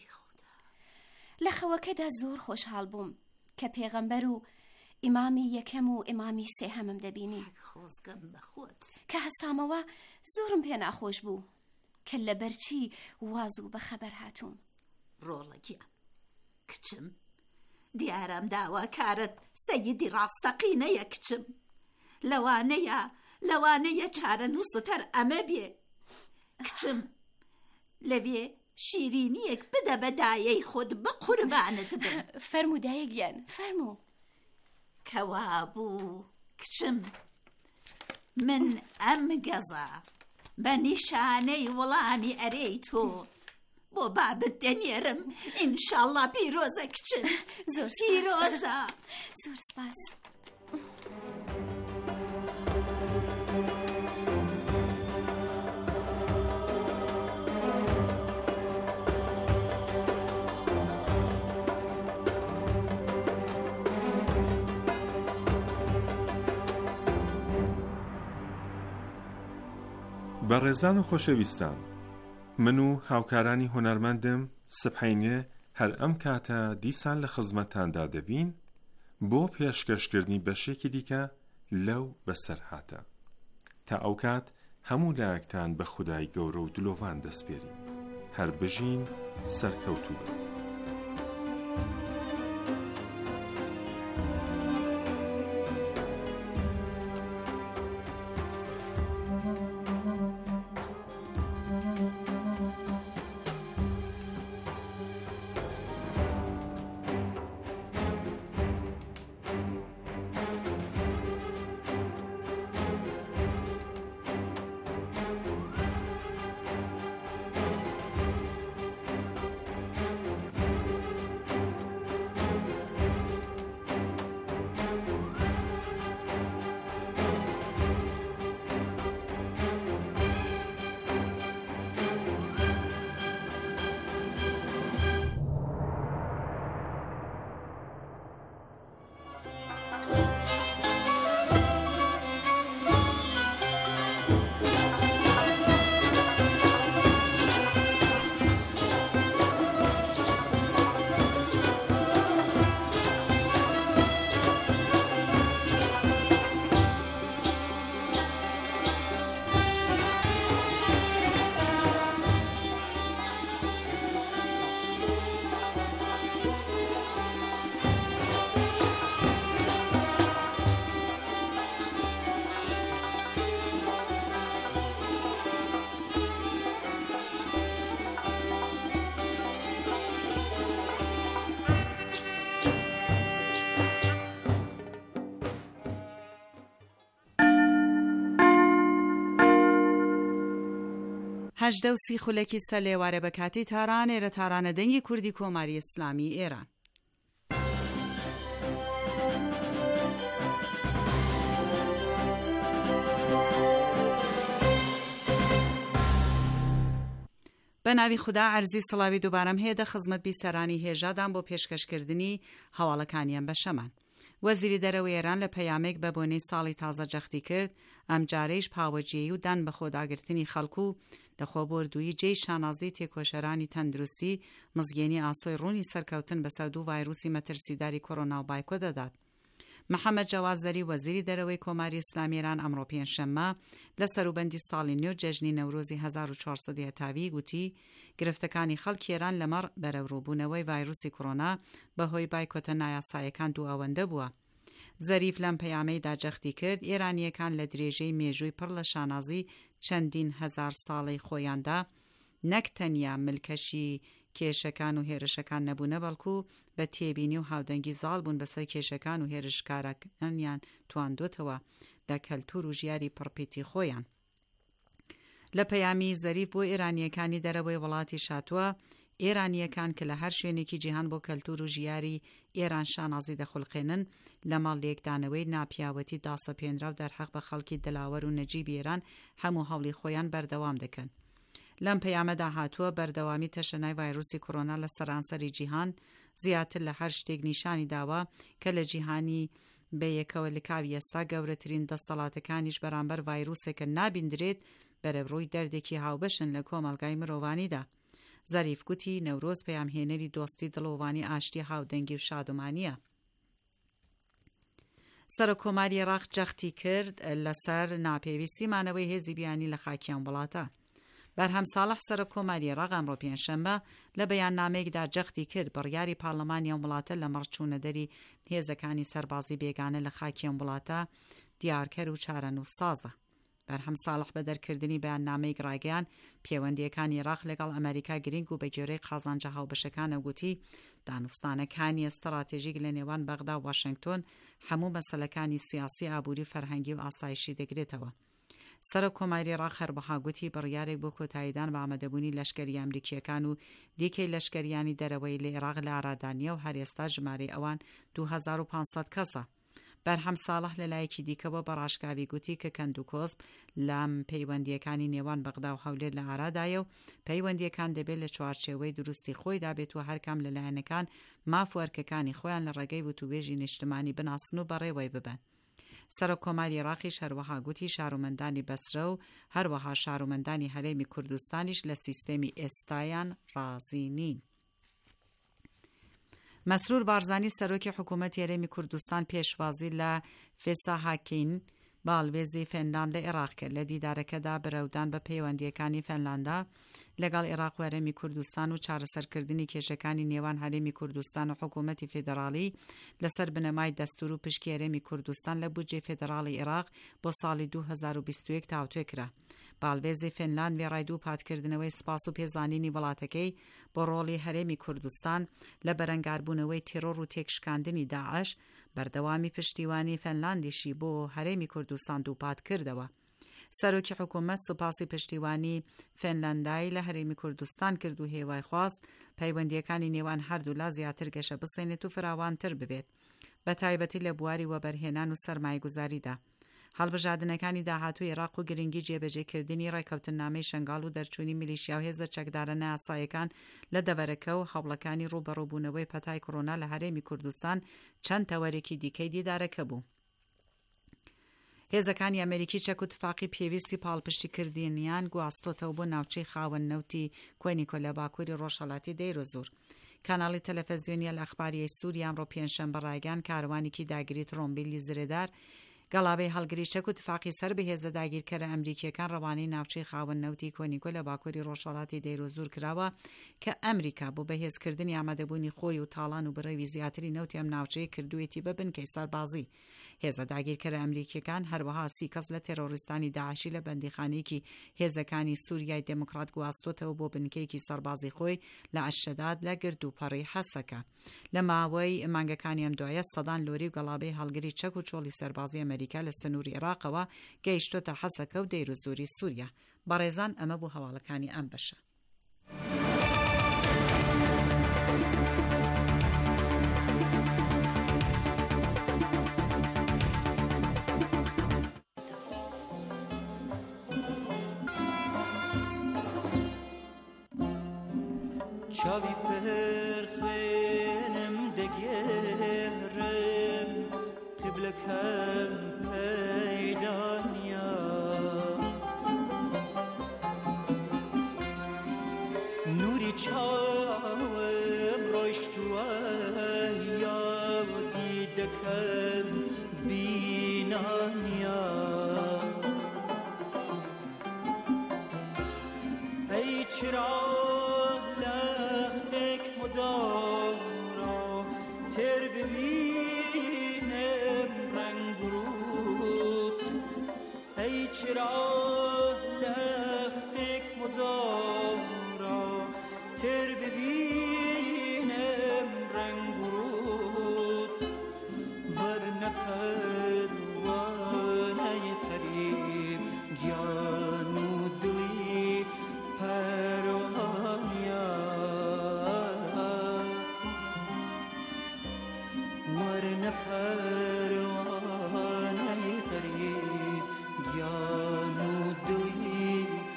لە خەوەکەدا زۆر خۆشحاڵ بووم کە پێغەمبەر و ئیمامی یەکەم و ئیمامی سێهەمم دەبینی. کە هەستامەوە زۆرم پێ ناخۆش بوو کە لەبەرچی واز و بەخەبەر هاتووم. ڕۆڵەگیان کچم دیارم داواکارت سەیدی ڕاستەقینەیە کچم. لەوانەیە چارە نووسەتەر ئەمە بێ. کچم لەوێ شیرینیەک بدە بە دایەی خۆت بە قوربانت بم. فەرموو دایە گیان فەرموو. کەوا بوو کچم من ئەم گەزە بە نیشانەی وەڵامی ئەرەی تۆ بۆ بابت دەنێرم. ئینشاڵڵا پیرۆزە کچم. زۆر پیرۆزە. زۆر سپاس. بەڕێزان و خۆشەویستان، من و هاوکارانی هونەرمەندم سبحەینێ هەر ئەم کاتە دیسان لە خزمەتتاندا دەبین بۆ پێشکەشکردنی بەشێکی دیکە لەو بەسەر هاتە. تا ئەو کات هەموو لایەکتان بە خودای گەورە و دلۆڤان دەسپێرین. هەر بژین سەرکەوتوو بن. هەژدە و سی خولەکی سەر لێوارە بە کاتی تاران ئێرە تارانە دەنگی کوردی کۆماری ئیسلامی ئێران. بە ناوی خوددا عەرزی سڵاوی دووبارەم هێدە خزمەت بیسەرانی هێژادان بۆ پێشکەشکردنی هەواڵەکانیان بە شەمان. وەزیری دەرەوەی ئێران لە پەیامێک بە بۆنەی ساڵی تازە جەختی کرد، ئەم جارەیش پاوەجیەی و دان بە خۆداگرتنی خەڵکو و لەخۆبوردووی جێی شانازی تێکۆشەرانی تەندروستی مزگێنی ئاسۆی ڕوونی سەرکەوتن بەسەر دوو ڤایرۆسی مەترسیداری کۆڕۆنا و بایکۆ دەدات. محەممەد جەوازدەری وەزیری دەرەوەی کۆماری ئیسلامی ئێران ئەمڕۆ پێنجشەممە لە سەروبەندی ساڵی نوێ جەژنی نەورۆزی 1400 هەتاوی گوتی گرفتەکانی خەڵکی ئێران لەمەڕ بەرەوڕووبوونەوەی ڤایرۆسی کۆڕۆنا بەهۆی بایکۆتە نایاسایەکان دوو ئەوەندە بووە. زەریف لەم پەیامەیدا جەختی کرد ئێرانیەکان لە درێژەی مێژووی پڕ لە شانازی چەندین هەزار ساڵی خۆیاندا نەک تەنیا ملکەشی کێشەکان و هێرشەکان نەبوونە بەڵکو بە تێبینی و هاودەنگی زاڵ بوون بەسەر کێشەکان و هێرشکارەکانیان تواندوتەوە لە کەلتور و ژیاری پڕپیتی خۆیان. لە پەیامی زەریف بۆ ئێرانیەکانی دەرەوەی وڵاتی شاتووە ئێرانیەکان کە لە هەر شوێنێکی جیهان بۆ کەلتور و ژیاری ئێران شانازی دەخولقێنن لە ماڵ لێکدانەوەی ناپیاوەتی داسەپێنرا و دەرحەق بە خەڵکی دلاوەر و نەجیبی ئێران هەموو هەوڵی خۆیان بەردەوام دەکەن. لەم پەیامەدا هاتووە بەردەوامی تەشەنای ڤایرۆسی کۆڕۆنا لە سەرانسەری جیهان زیاتر لە هەر شتێک نیشانی داوە کە لە جیهانی بە یەکەوە لکاوی ئێستا گەورەترین دەسەڵاتەکانیش بەرامبەر ڤایرۆسێکە نابیندرێت بەرەبڕووی دەردێکی هاوبەشن لە کۆمەلگای مرۆڤانیدا. زەریف گوتی نەورۆز پەیامهێنەری دۆستی دڵۆڤانی ئاشتی هاودەنگی و شادومانیە. سەرۆکۆماری عێراق جەختی کرد لەسەر ناپێویستی مانەوەی هێزی بیانی لە خاکیان وڵاتە. بەرهەم ساڵح سەرۆکۆماری عێراق ئەمڕۆ پێنجشەممە لە بەیاننامەیەکدا جەختی کرد بڕیاری پاڵەمانی ئەم وڵاتە لە مەڕچوونەدەری هێزەکانی سەربازی بێگانە لە خاکیان وڵاتە دیارکەر و چارەنووسسازە. بەرهەم ساڵح بە دەرکردنی بەیاننامەی ڕاگەیان پەیوەندیەکانی عێراق لەگەڵ ئەمریکا گرنگ و بە گوێرەی قازانجە هاوبەشەکانە گوتی دانوستانەکانی ئەستراتێژیک لە نێوان بەغدا و واشنگتۆن هەموو مەسەلەکانی سیاسی ئابووری فەرهەنگی و ئاسایشی دەگرێتەوە. سەرۆکۆماری عێراق هەروەها گوتی بڕیارێک بۆ کۆتاییدان بە ئامادەبوونی لەشکری ئەمریکیەکان و دیکەی لەشکریانی دەرەوەی لە عێراق لە ئارادانیە و هەر ئێستا ژمارەی ئەوان 2500 کەسە. بەرهەم ساڵح لەلایەکی دیکەوە بەڕاشکاوی گوتی کە کەندوکۆسپ لام پەیوەندیەکانی نێوان بەغدا و هەولێر لە ئارادایە و پەیوەندیەکان دەبێت لە چوارچێوەی دروستی خۆیدا بێت و هەرکام لەلایەنەکان مافوەرکەکانی خۆیان لە ڕێگەی وتوبێژی نیشتمانی بناسن و بەڕێوەی ببن. سەرۆکۆماری عێراقیش هەروەها گوتی شارۆمەندانی بەسرە و هەروەها شارۆمەندانی هەرێمی کوردستانیش لە سیستەمی ئێستایان ڕازی نین. مەسرور بارزانی سەرۆکی حکوومەتی هەرێمی کوردستان پێشوازی لە فێساهاکین باڵوێزی فێنلاند لە عێراق کرد. لە دیدارەکەدا بەرەودان بە پەیوەندیەکانی فێنلاندا لەگەڵ عێراق و هەرێمی کوردستان و چارەسەرکردنی کێشەکانی نێوان هەرێمی کوردستان و حکوومەتی فێدراڵی لەسەر بنەمای دەستور و پشکی هەرێمی کوردستان لە بودجێ فێدراڵی عێراق بۆ ساڵی 2021 تاوتوێ کرا. باڵوێزی فێنلاند وێڕای دوو پاتکردنەوەی سپاس و پێزانینی وڵاتەکەی بۆ ڕۆڵی هەرێمی کوردستان لە بەرەنگاربوونەوەی تێرۆر و تێکشکاندنی داعش بەردەوامی پشتیوانی فێنلاندیشی بۆ هەرێمی کوردستان دووپات کردەوە. سەرۆکی حکوومەت سوپاسی پشتیوانی فێنلاندایی لە هەرێمی کوردستان کرد و هێوای خواست پەیوەندیەکانی نێوان هەردوو لا زیاتر گەشە بسێنێت و فراوانتر ببێت، بە تایبەتی لە بواری وەبەرهێنان و سەرمایه‌گوزاریدا. هەڵبژاردنەکانی داهاتوو عێراق و گرنگی جێبەجێکردنی ڕێکەوتنامەی شنگال و دەرچوونی میلیشیا و هێزە چەکدارە نایاساییەکان لە دەڤەرەکە و هەوڵەکانی ڕوبەڕووبوونەوەی پەتای کۆڕۆنا لە هەرێمی کوردستان چەند تەوەرێکی دیکەی دیدارەکە بوو. هێزەکانی ئەمریکی چەک و تفاقی پێویستی پاڵپشتیکردنیان گواستۆتەوە بۆ ناوچەی خاوەن نەوتی کوێنیکۆ لە باکووری ڕۆژهەڵاتی دەیرۆزور. کاناڵی تەلەڤیزیۆنی ئەخباریەی سووریا ئەمڕۆ پێنجشەمبە ڕایگەیاند کاروانێکی داگیری ترۆمبیلی زرێدار گەڵابەی هەڵگری چەک و تفاقی سەر بە هێزە داگیرکەرە ئەمریکیەکان ڕەوانەی ناوچەی خاوەن نەوتی کۆنیکۆ لە باکووری ڕۆژهەڵاتی دەیرۆزور کراوە کە ئەمریکا بۆ بەهێزکردنی ئامادەبوونی خۆی و تاڵان و بڕێوی زیاتری نەوتی ئەم ناوچەیە کردوویەتی بە بنکەی سەربازی. هێزە داگیرکەرە ئەمریکیەکان هەروەها 30 کەس لە تێرۆریستانی داعشی لە بەندیخانەیەکی هێزەکانی سووریای دموکرات گواستۆتەوە بۆ بنکەیەکی سەربازی خۆی لە ئەششەداد لە گردوپەڕی حەسەکە. لە ماوەی مانگەکانی ئەم دوایە سەدان لۆری و گەڵابەی هەڵگری چەک و چۆڵی سەربازی ئەمریکا لە سنووری عێراقەوە گەیشتۆتە حەسەکە و دەیرۆزوری سووریا. بەڕێزان ئەمە بوو هەواڵەکانی ئەم بەشە. چاوی پرخێنم دەگێڕم قبلەکەم پەیدانیا نوری چاوم ڕۆیشتووە یاوەدی دەکەم بینانیا ئەی چرا تر ببینم رنگ برود ای چرا لختک مدام را تر ببینم رنگ برود ورنه پروانه قریب گیان و دلی پروانیا ورنه پروانه قریب گیان و دلی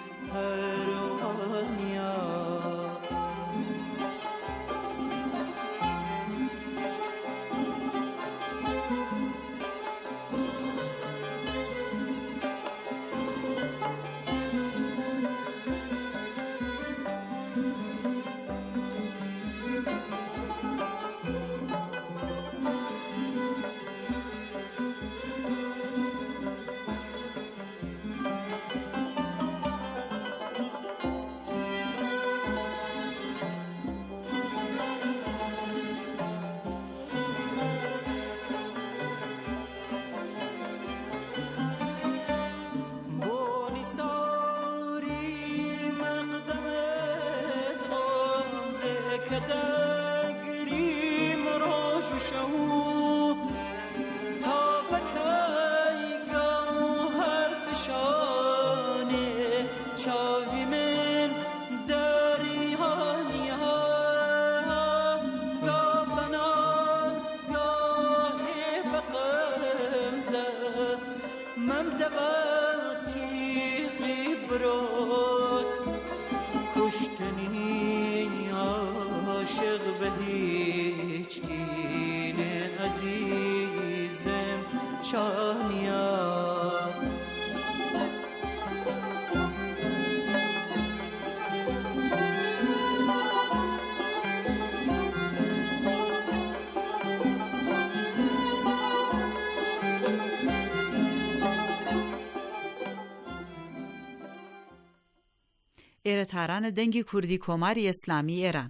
پروانیا کشتنی عاشق ئێرەتارانە دەنگی کوردی کۆماری ئیسلامی ئێران.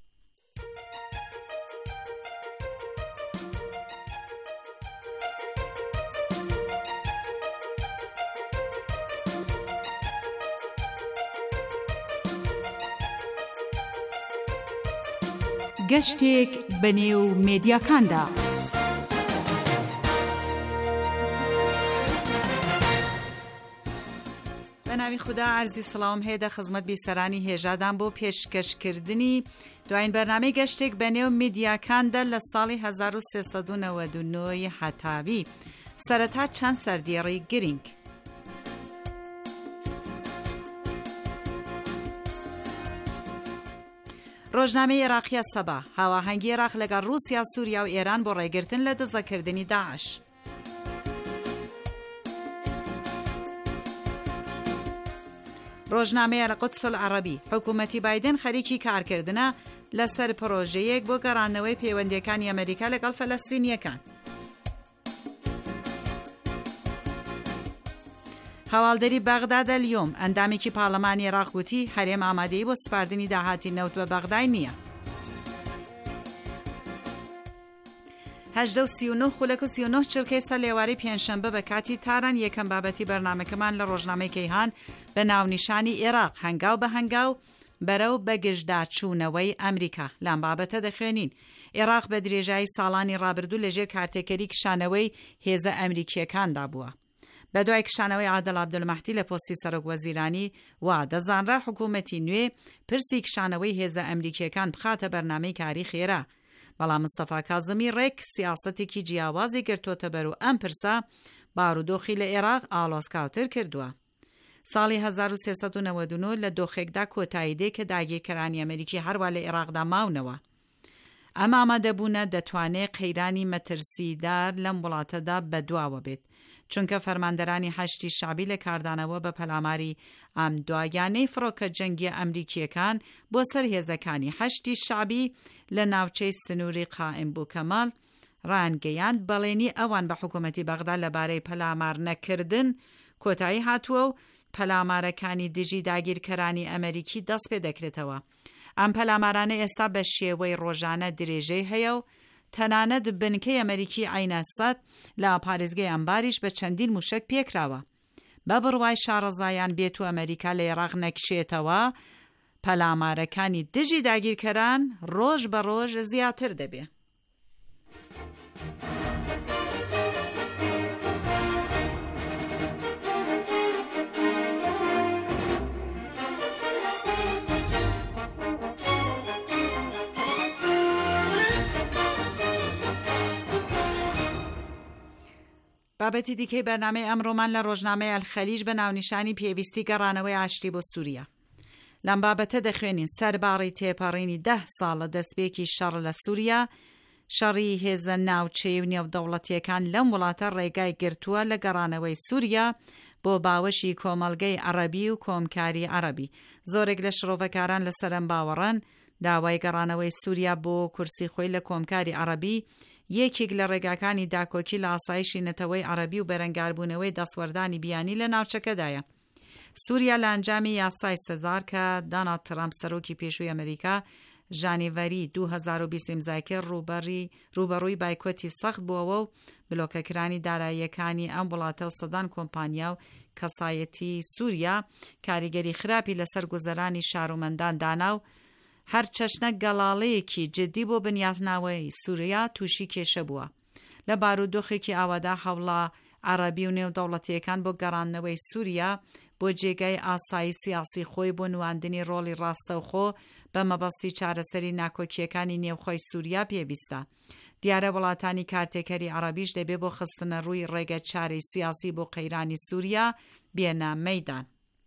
گەشتێک بەنێو مێدیاکاندا. بەناوی خوددا عەرزی سڵاوم هەیە خزمەت بیسەرانی هێژادان بۆ پێشکەشکردنی دوایین بەرنامەی گەشتێک بەنێو میدیاکاندا لە ساڵی 1399 هەتاوی. سەرەتا چەند سەردێڕی گرنگ. ڕۆژنامەی عێراقیە سەبا هاواهەنگی عێراق لەگەڵ رووسیا، سووریا و ئێران بۆ ڕێگرتن لە دزەکردنی داعش. ڕۆژنامەی القودس العەرەبی حکوومەتی بایدن خەریکی کارکردنە لەسەر پرۆژەیەک بۆ گەڕانەوەی پەیوەندیەکانی ئەمریکا لەگەڵ فەلەستینیەکان. هەواڵدەری بەغداد اليوم ئەندامێکی پاڵەمانی عێراق گوتی هەرێم ئامادەیی بۆ سپاردنی داهاتی نەوت بە بەغدای نییە. 8:39 خولەک و 39 چرکەی سەر لێواری پێنجشەمبە بە کاتی تاران یەکەم بابەتی بەرنامەکەمان لە ڕۆژنامەی کەیهان بە ناونیشانی عێراق هەنگاو بە هەنگاو بەرەو بەگشتداچوونەوەی ئەمریکا لام بابەتە دەخوێنین. عێراق بە درێژایی ساڵانی ڕابردوو لەژێر کارتێکەری کشانەوەی هێزە ئەمریکیەکاندا بووە. بەدوای کشانەوەی عادل عەبدولمەحتی لە پۆستی سەرۆک وەزیرانی وا دەزانرا حکوومەتی نوێ پرسی کشانەوەی هێزە ئەمریکیەکان بخاتە بەرنامەی کاری خێرا. بەڵام مستەفا کازمی ڕێک سیاسەتێکی جیاوازی گرتوۆتە بەرەو ئەم پرسە بارودۆخی لە عێراق ئاڵۆزکاوتر کردووە. ساڵی 1399 لە دۆخێکدا کۆتایی دێ کە داگیرکەرانی ئەمریکی هەروە لە عێراقدا ماونەوە. ئەم ئامادەبوونە دەتوانێت قەیرانی مەترسیدار لەم وڵاتەدا بەدواوە بێت، چونکە فەرماندەرانی هەشتی شعبی لە کاردانەوە بە پەلاماری ئەم دوایانەی فڕۆکە جەنگی ئەمریکیەکان بۆ سەر هێزەکانی هەشتی شعبی لە ناوچەی سنووری قائم بوو کەماڵ ڕانگەیاند بەڵێنی ئەوان بە حکوومەتی بەغدا لەبارەی پەلامار نەکردن کۆتایی هاتووە و پەلامارەکانی دژی داگیرکەرانی ئەمریکی دەست پێ دەکرێتەوە. ئەم پەلامارانە ئێستا بە شێوەی ڕۆژانە درێژەی هەیە و تەنانەت بنکەی ئەمریکی عینە سەد لە پارێزگای ئەمباریش بە چەندین موشک پێکراوە. بە بڕوای شارەزایان بێت و ئەمریکا لە عێراق نەکشێتەوە پەلامارەکانی دژی داگیرکەران ڕۆژ بە ڕۆژ زیاتر دەبێ. بابەتی دیکەی بەرنامەی ئەمڕۆمان لە ڕۆژنامەی ئەلخەلیج بە ناونیشانی پێویستی گەڕانەوەی ئاشتی بۆ سووریا. لەم بابەتە دەخوێنین سەرباڕی تێپەڕینی 10 ساڵە دەستپێکی شەڕ لە سووریا، شەڕی هێزە ناوچەی و نێودەوڵەتیەکان لەم وڵاتە ڕێگای گرتووە لە گەڕانەوەی سووریا بۆ باوەشی کۆمەڵگەی عەرەبی و کۆمکاری عەرەبی. زۆرێک لە شرۆڤەکاران لە سەرم باوەڕن داوای گەڕانەوەی سووریا بۆ کورسی خۆی لە کۆمکاری عەرەبی یەکێک لە ڕێگاکانی داکۆکی لە ئاسایشی نەتەوەی عەرەبی و بەرەنگاربوونەوەی دەسوەردانی بیانی لە ناوچەکەدایە. سووریا لە ئەنجامی یاسای سزار کە دۆناڵد ترامپ سەرۆکی پێشووی ئەمریکا ژانیڤەری 2020 ئیمزای ڕوبەڕووی بایکۆتی سەخت بووەوە و بلۆکەکرانی داراییەکانی ئەم وڵاتە و سەدان کۆمپانیا و کەسایەتی سووریا کاریگەری خراپی لەسەر گوزەرانی شارومەندان دانا و هەر چەشنە گەڵاڵەیەکی جدی بۆ بنیازناوەی سووریا تووشی کێشە بووە. لە بارودۆخێکی ئاوادا هەوڵە عەرەبی و نێودەوڵەتیەکان بۆ گەڕانەوەی سووریا بۆ جێگای ئاسایی سیاسی خۆی بۆ نواندنی ڕۆڵی ڕاستەوخۆ بە مەبەستی چارەسەری ناکۆکیەکانی نێوخۆی سووریا پێویستە. دیارە وڵاتانی کارتێکەری عەرەبیش دەبێ بۆ خستنە ڕووی ڕێگە چارەی سیاسی بۆ قەیرانی سووریا بێنە مەیدان.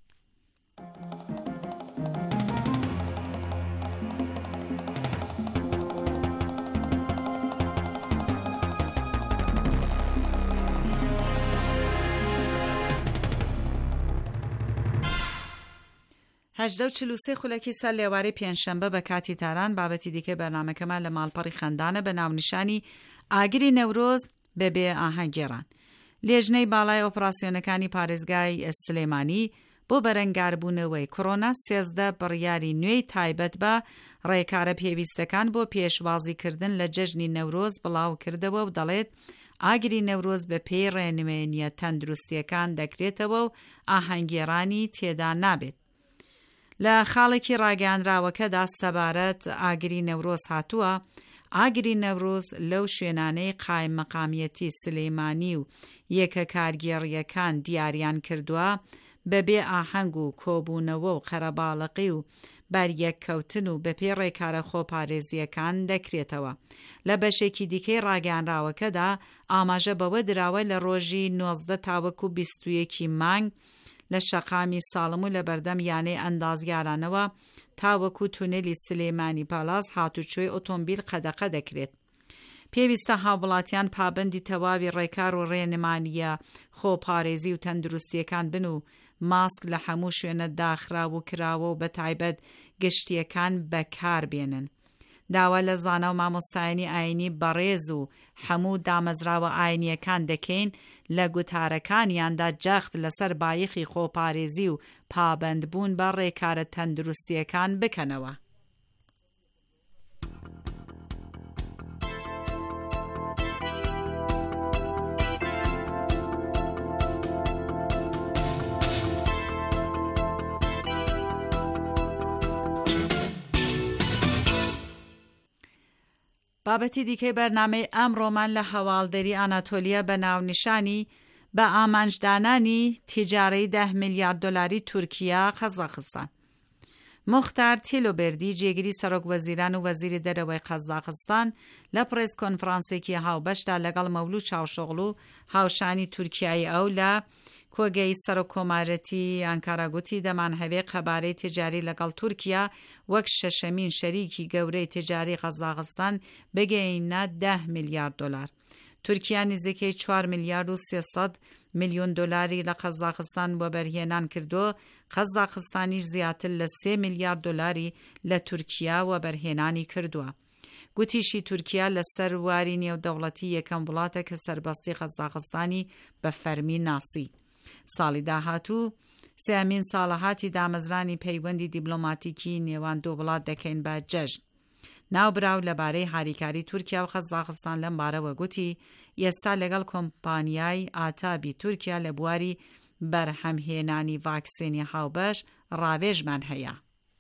هەژدە و 43 خولەکی سەر لێواری پێنجشەمبە بە کاتی تاران بابەتی دیکە بەرنامەکەمان لە ماڵپەڕی خەندانە بە ناونیشانی ئاگری نەورۆز بەبێ ئاهەنگێڕان. لێژنەی باڵای ئۆپراسیۆنەکانی پارێزگای سلێمانی بۆ بۆ بەرەنگاربوونەوەی کۆڕۆنا 13 بڕیاری نوێی تایبەت بە ڕێکارە پێویستەکان بۆ پێشوازیکردن لە جەژنی نەورۆز بڵاو کردەوە و دەڵێت ئاگری نەورۆز بە پێی ڕێنمێنیە تەندروستیەکان دەکرێتەوە و ئاهەنگێڕانی تێدا نابێت. لە خاڵێکی ڕاگەاندراوەکەدا سەبارەت ئاگری نەورۆز هاتووە، ئاگری نەورۆز لەو شوێنانەی قایم مەقامیەتی سلەیمانی و یەکە کارگێڕیەکان دیاریان کردووە بەبێ ئاهەنگ و کۆبوونەوە و قەرەباڵقی و بەریەککەوتن و بەپێ ڕێکارە خۆپارێزیەکان دەکرێتەوە. لە بەشێکی دیکەی ڕاگەاندراوەکەدا ئاماژە بەوە دراوە لە ڕۆژی 19 تاوەکو 21 مانگ لە شەقامی ساڵم و لە بەردەم یانەی ئەندازیارانەوە تاوەکو تونێلی سلێمانی پالاس هاتوچۆی ئۆتۆمبیل قەدەقە دەکرێت. پێویستە هاوڵاتیان پابەندی تەواوی ڕێکار و ڕێنمانیە خۆپارێزی و تەندروستیەکان بن و ماسک لە هەموو شوێنە داخراو و کراوە و بە تایبەت گشتیەکان بەکار بێنن. داوا لە زانە و مامۆستایانی ئاینی بەڕێز و هەموو دامەزراوە ئاینیەکان دەکەین لە گوتارەکانیاندا جەخت لەسەر بایەخی خۆپارێزی و پابەندبوون بە ڕێکارە تەندروستیەکان بکەنەوە. بابەتی دیکەی بەرنامەی ئەمڕۆمان لە هەواڵدەری ئاناتۆلیا بە ناونیشانی بە ئامانجدانانی تیجارەی 10 میلیارد دلاری تورکیا قەزاقستان. مختار تیلۆبەردی جێگیری سەرۆک وەزیران و وەزیری دەرەوەی قەزاقستان لە پڕێس کۆنفرانسێکی هاوبەشدا لەگەڵ مەولود چاوشۆغڵ و هاوشانی تورکیایی ئەو لە کۆگەی سەرۆک کۆمارەتی ئەنکارا گوتی دەمان هەبێ قەبارەی تجاری لەگەڵ تورکیا وەک شەشەمین شەریکی گەورەی تجاری قەزاقستان بگەینە 10 میلیارد دلار. تورکیا نزیکەی 4 میلیارد و 300 میلیۆن دلاری لە قەزاقستان بۆ بەرهێنان کردو، قەزاقستانیش زیاتر لە 3 میلیارد دلاری لە تورکیا و بەرهێنانی کردووە. گوتیشی تورکیا لەسەر واری نێودەوڵەتی یەکەم وڵاتە کە سەربەستی قەزاقستانی بە فەرمی ناسی. ساڵی داهاتوو سێمین ساڵەهاتی دامەزرانی پەیوەندی دیبلۆماتیکی نێوان دو وڵات دەکەین بە جەژن. ناوبراو لەبارەی هاریکاری تورکیا و قەزاقستان لەم بارەوە گوتی ئێستا لەگەڵ کۆمپانیای ئاتابی تورکیا لە بواری بەرهەمهێنانی ڤاکسینی هاوبەش ڕاوێژمان هەیە.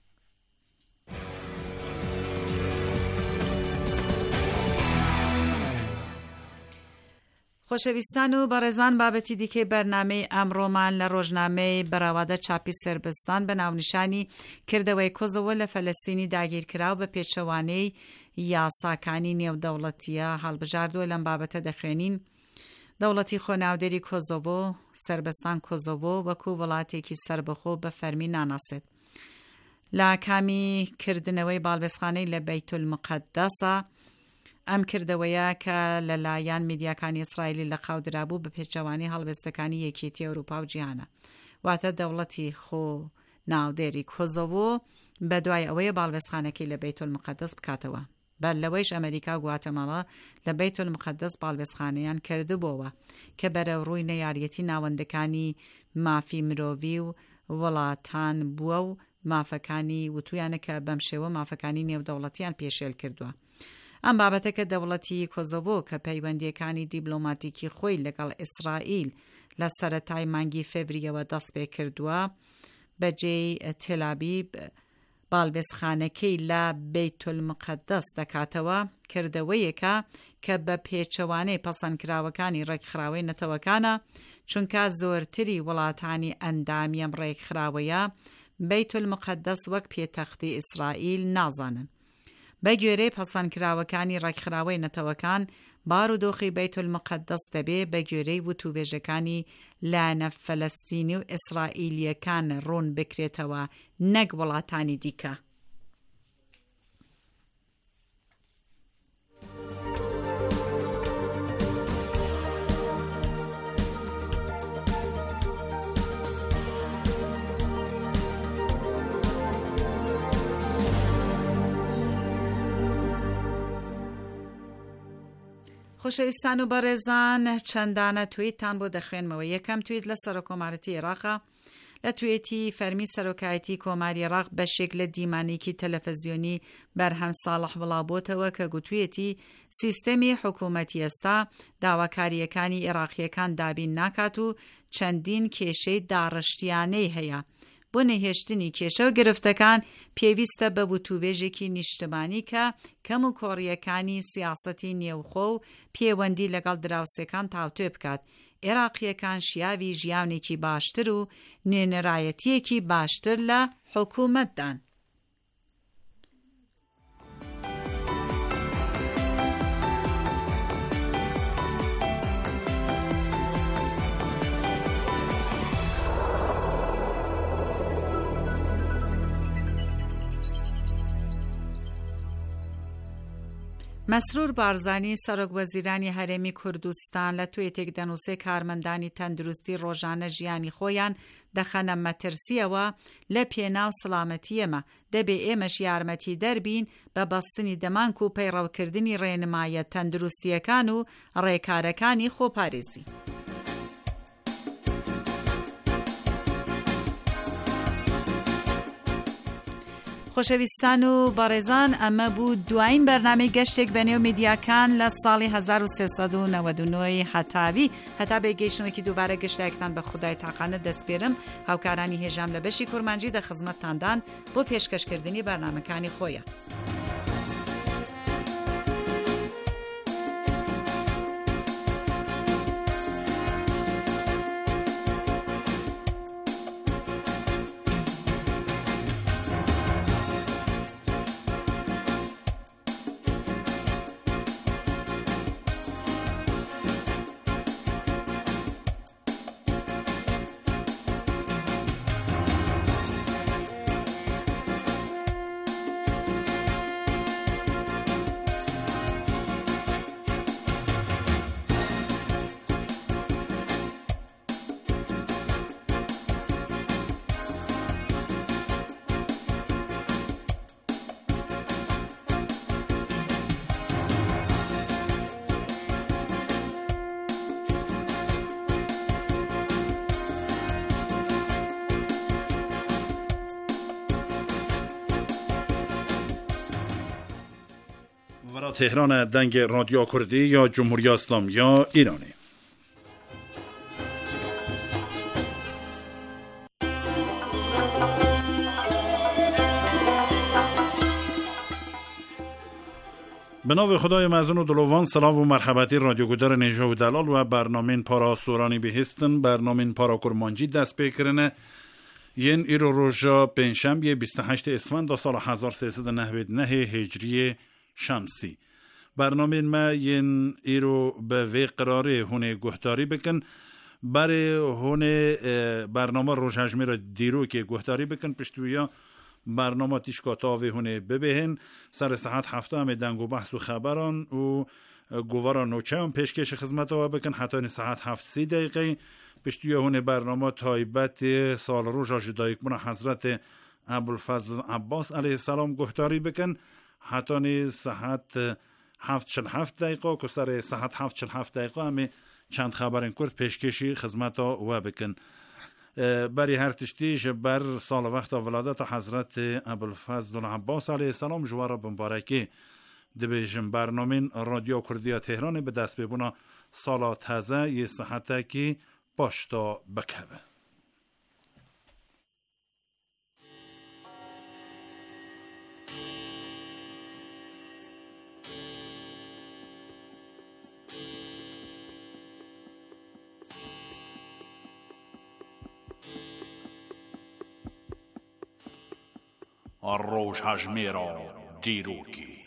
خۆشەویستان و بەڕێزان، بابەتی دیکەی بەرنامەی ئەمڕۆمان لە ڕۆژنامەی بەراوادە چاپی سربستان بە ناونیشانی کردەوەی کۆزەوە لە فەلەستینی داگیرکراو بە پێچەوانەی یاساکانی نێودەوڵەتیە هەڵبژاردووە. لەم بابەتە دەخوێنین دەوڵەتی خۆناودەری کۆزۆڤۆ سربستان کۆزۆڤۆ وەکو وڵاتێکی سربەخۆ بە فەرمی ناناسێت. لە کامی کردنەوەی باڵبێزخانەی لە بەیتولمقەدەسە ئەم کردەوەیە کە لەلایەن میدیاکانی ئیسرائیلی لە قاودرابوو بە پێچەوانی هەڵوێستەکانی یەکێتی ئەوروپا و جیهانە. واتە دەوڵەتی خۆ ناودێری کۆزۆڤۆ بە دوای ئەوەیە باڵبێزخانەکەی لە بەیتولمقەدەس بکاتەوە. بەر لەوەیش ئەمریکا و گواتەماڵا لە بەیتولمقەدەس باڵبێزخانەیان کردبووەوە کە بەرەو ڕووی نەیاریەتی ناوەندەکانی مافی مرۆڤی و وڵاتان بووە و مافەکانی وتویانە کە بەم شێوە مافەکانی نێودەوڵەتیان پێشێل کردووە. ئەم بابەتە کە دەوڵەتی کۆزۆڤۆ کە پەیوەندیەکانی دیبلۆماتیکی خۆی لەگەڵ ئیسرائیل لە سەرەتای مانگی فێڤریەوە دەست پێ کردووە بەجێی تێلابیب باڵبێزخانەکەی لە بەیتولمقەدەس دەکاتەوە کردەوەیەکە کە بە پێچەوانەی پەسەندکراوەکانی ڕێکخراوەی نەتەوەکانە، چونکە زۆرتری وڵاتانی ئەندامی ئەم ڕێکخراوەیە بەیتولمقەدەس وەک پێتەختی ئیسرائیل نازانن. بە گوێرەی پەسەندکراوەکانی ڕێکخراوەی نەتەوەکان بارودۆخی بەیتولمقەدەس دەبێ بە گوێرەی وتوبێژەکانی لایەنە فەلەستینی و ئیسرائیلیەکان ڕوون بکرێتەوە، نەک وڵاتانی دیکە. خۆشەویستان و بەڕێزان، چەندانە تویتان بۆ دەخوێنمەوە. یەکەم تویت لە سەرۆکۆمارەتی عێراقا لە توێتی فەرمی سەرۆکایەتی کۆماری ڕاق بەشێک لە دیمانێکی تەلەڤیزیۆنی بەرهەم ساڵح بڵاوبۆتەوە کە گوتوویەتی سیستەمی حکوومەتی ئێستا داواکاریەکانی عێراقیەکان دابین ناکات و چەندین کێشەی داڕشتیانەی هەیە. بۆ نەهێشتنی کێشە و گرفتەکان پێویستە بە بوتوبێژێکی نیشتمانی کە کەم و کۆڕیەکانی سیاسەتی نێوخۆ و پەیوەندی لەگەڵ دراوسێکان تاوتوێ بکات. عێراقیەکان شیاوی ژیانێکی باشتر و نوێنەرایەتیەکی باشتر لە حکوومەتدان. مەسرور بارزانی سەرۆکوەزیرانی هەرێمی کوردستان لە توێتێک دەنووسێ کارمەندانی تەندروستی ڕۆژانە ژیانی خۆیان دەخەنە مەترسیەوە لە پێناو سڵامەتی ئێمە، دەبێ ئێمەش یارمەتی دەربین بە بەستنی دەمانک و پەیڕەوکردنی ڕێنمایە تەندروستیەکان و ڕێکارەکانی خۆپارێزی. خۆشەویستان و بەڕێزان، ئەمە بوو دوایین بەرنامەی گەشتێک بەنێو میدیاکان لە ساڵی 1399 هەتاوی. هەتا بێگەیشتنەوەکی دووبارە گەشتێکتان بە خودای تاقانە دەسپێرم. هاوکارانی هێژام لە بەشی کورمانجی دە خزمەتتاندان بۆ پێشکەشکردنی بەرنامەکانی خۆیە. تهران دنگ رادیو کردی یا جمهوری اسلامی یا ایرانی. به نام خدای مزون و دلوان، سلام و مرحبتی رادیو گودر نیجا و دلال و برنامه پارا سورانی بهستن. برنامه پارا کرمانجی دست پیکرنه ین ایرو روژا پنجشنبه 28 اسفند سال 1399 هجری شمسی. برنامه ما ین ایرو به وی قراره هونه گهتاری بکن برای هونه برنامه روشهجمی را دیرو که گهتاری بکن پشتویا برنامه تیشکاتاوی هونه ببهن سر ساعت 7 همه دنگ و بحث و خبران و گوارا نوچه هم پیشکش خدمت ها بکن حتی ساعت 7:30 دقیقه پشتویا هونه برنامه تایبت سال روژا جدایکمون حضرت ابوالفضل عباس علیه السلام گهتاری بکن حتی ساعت 7:47 دقیقه که سر ساعت 7:47 دقیقه همه چند خبرین کرد پیشکشی خدمت ها و بکن برای هر تشتیش بر سال وقت ولادت حضرت ابوالفضل عباس علیه السلام جوار بمبارکی دبیجم برنامه رادیو کردی تهران به دست ببونا سال تازه یه صحته که پاشتا بکوه. روژهجمی را دیروگی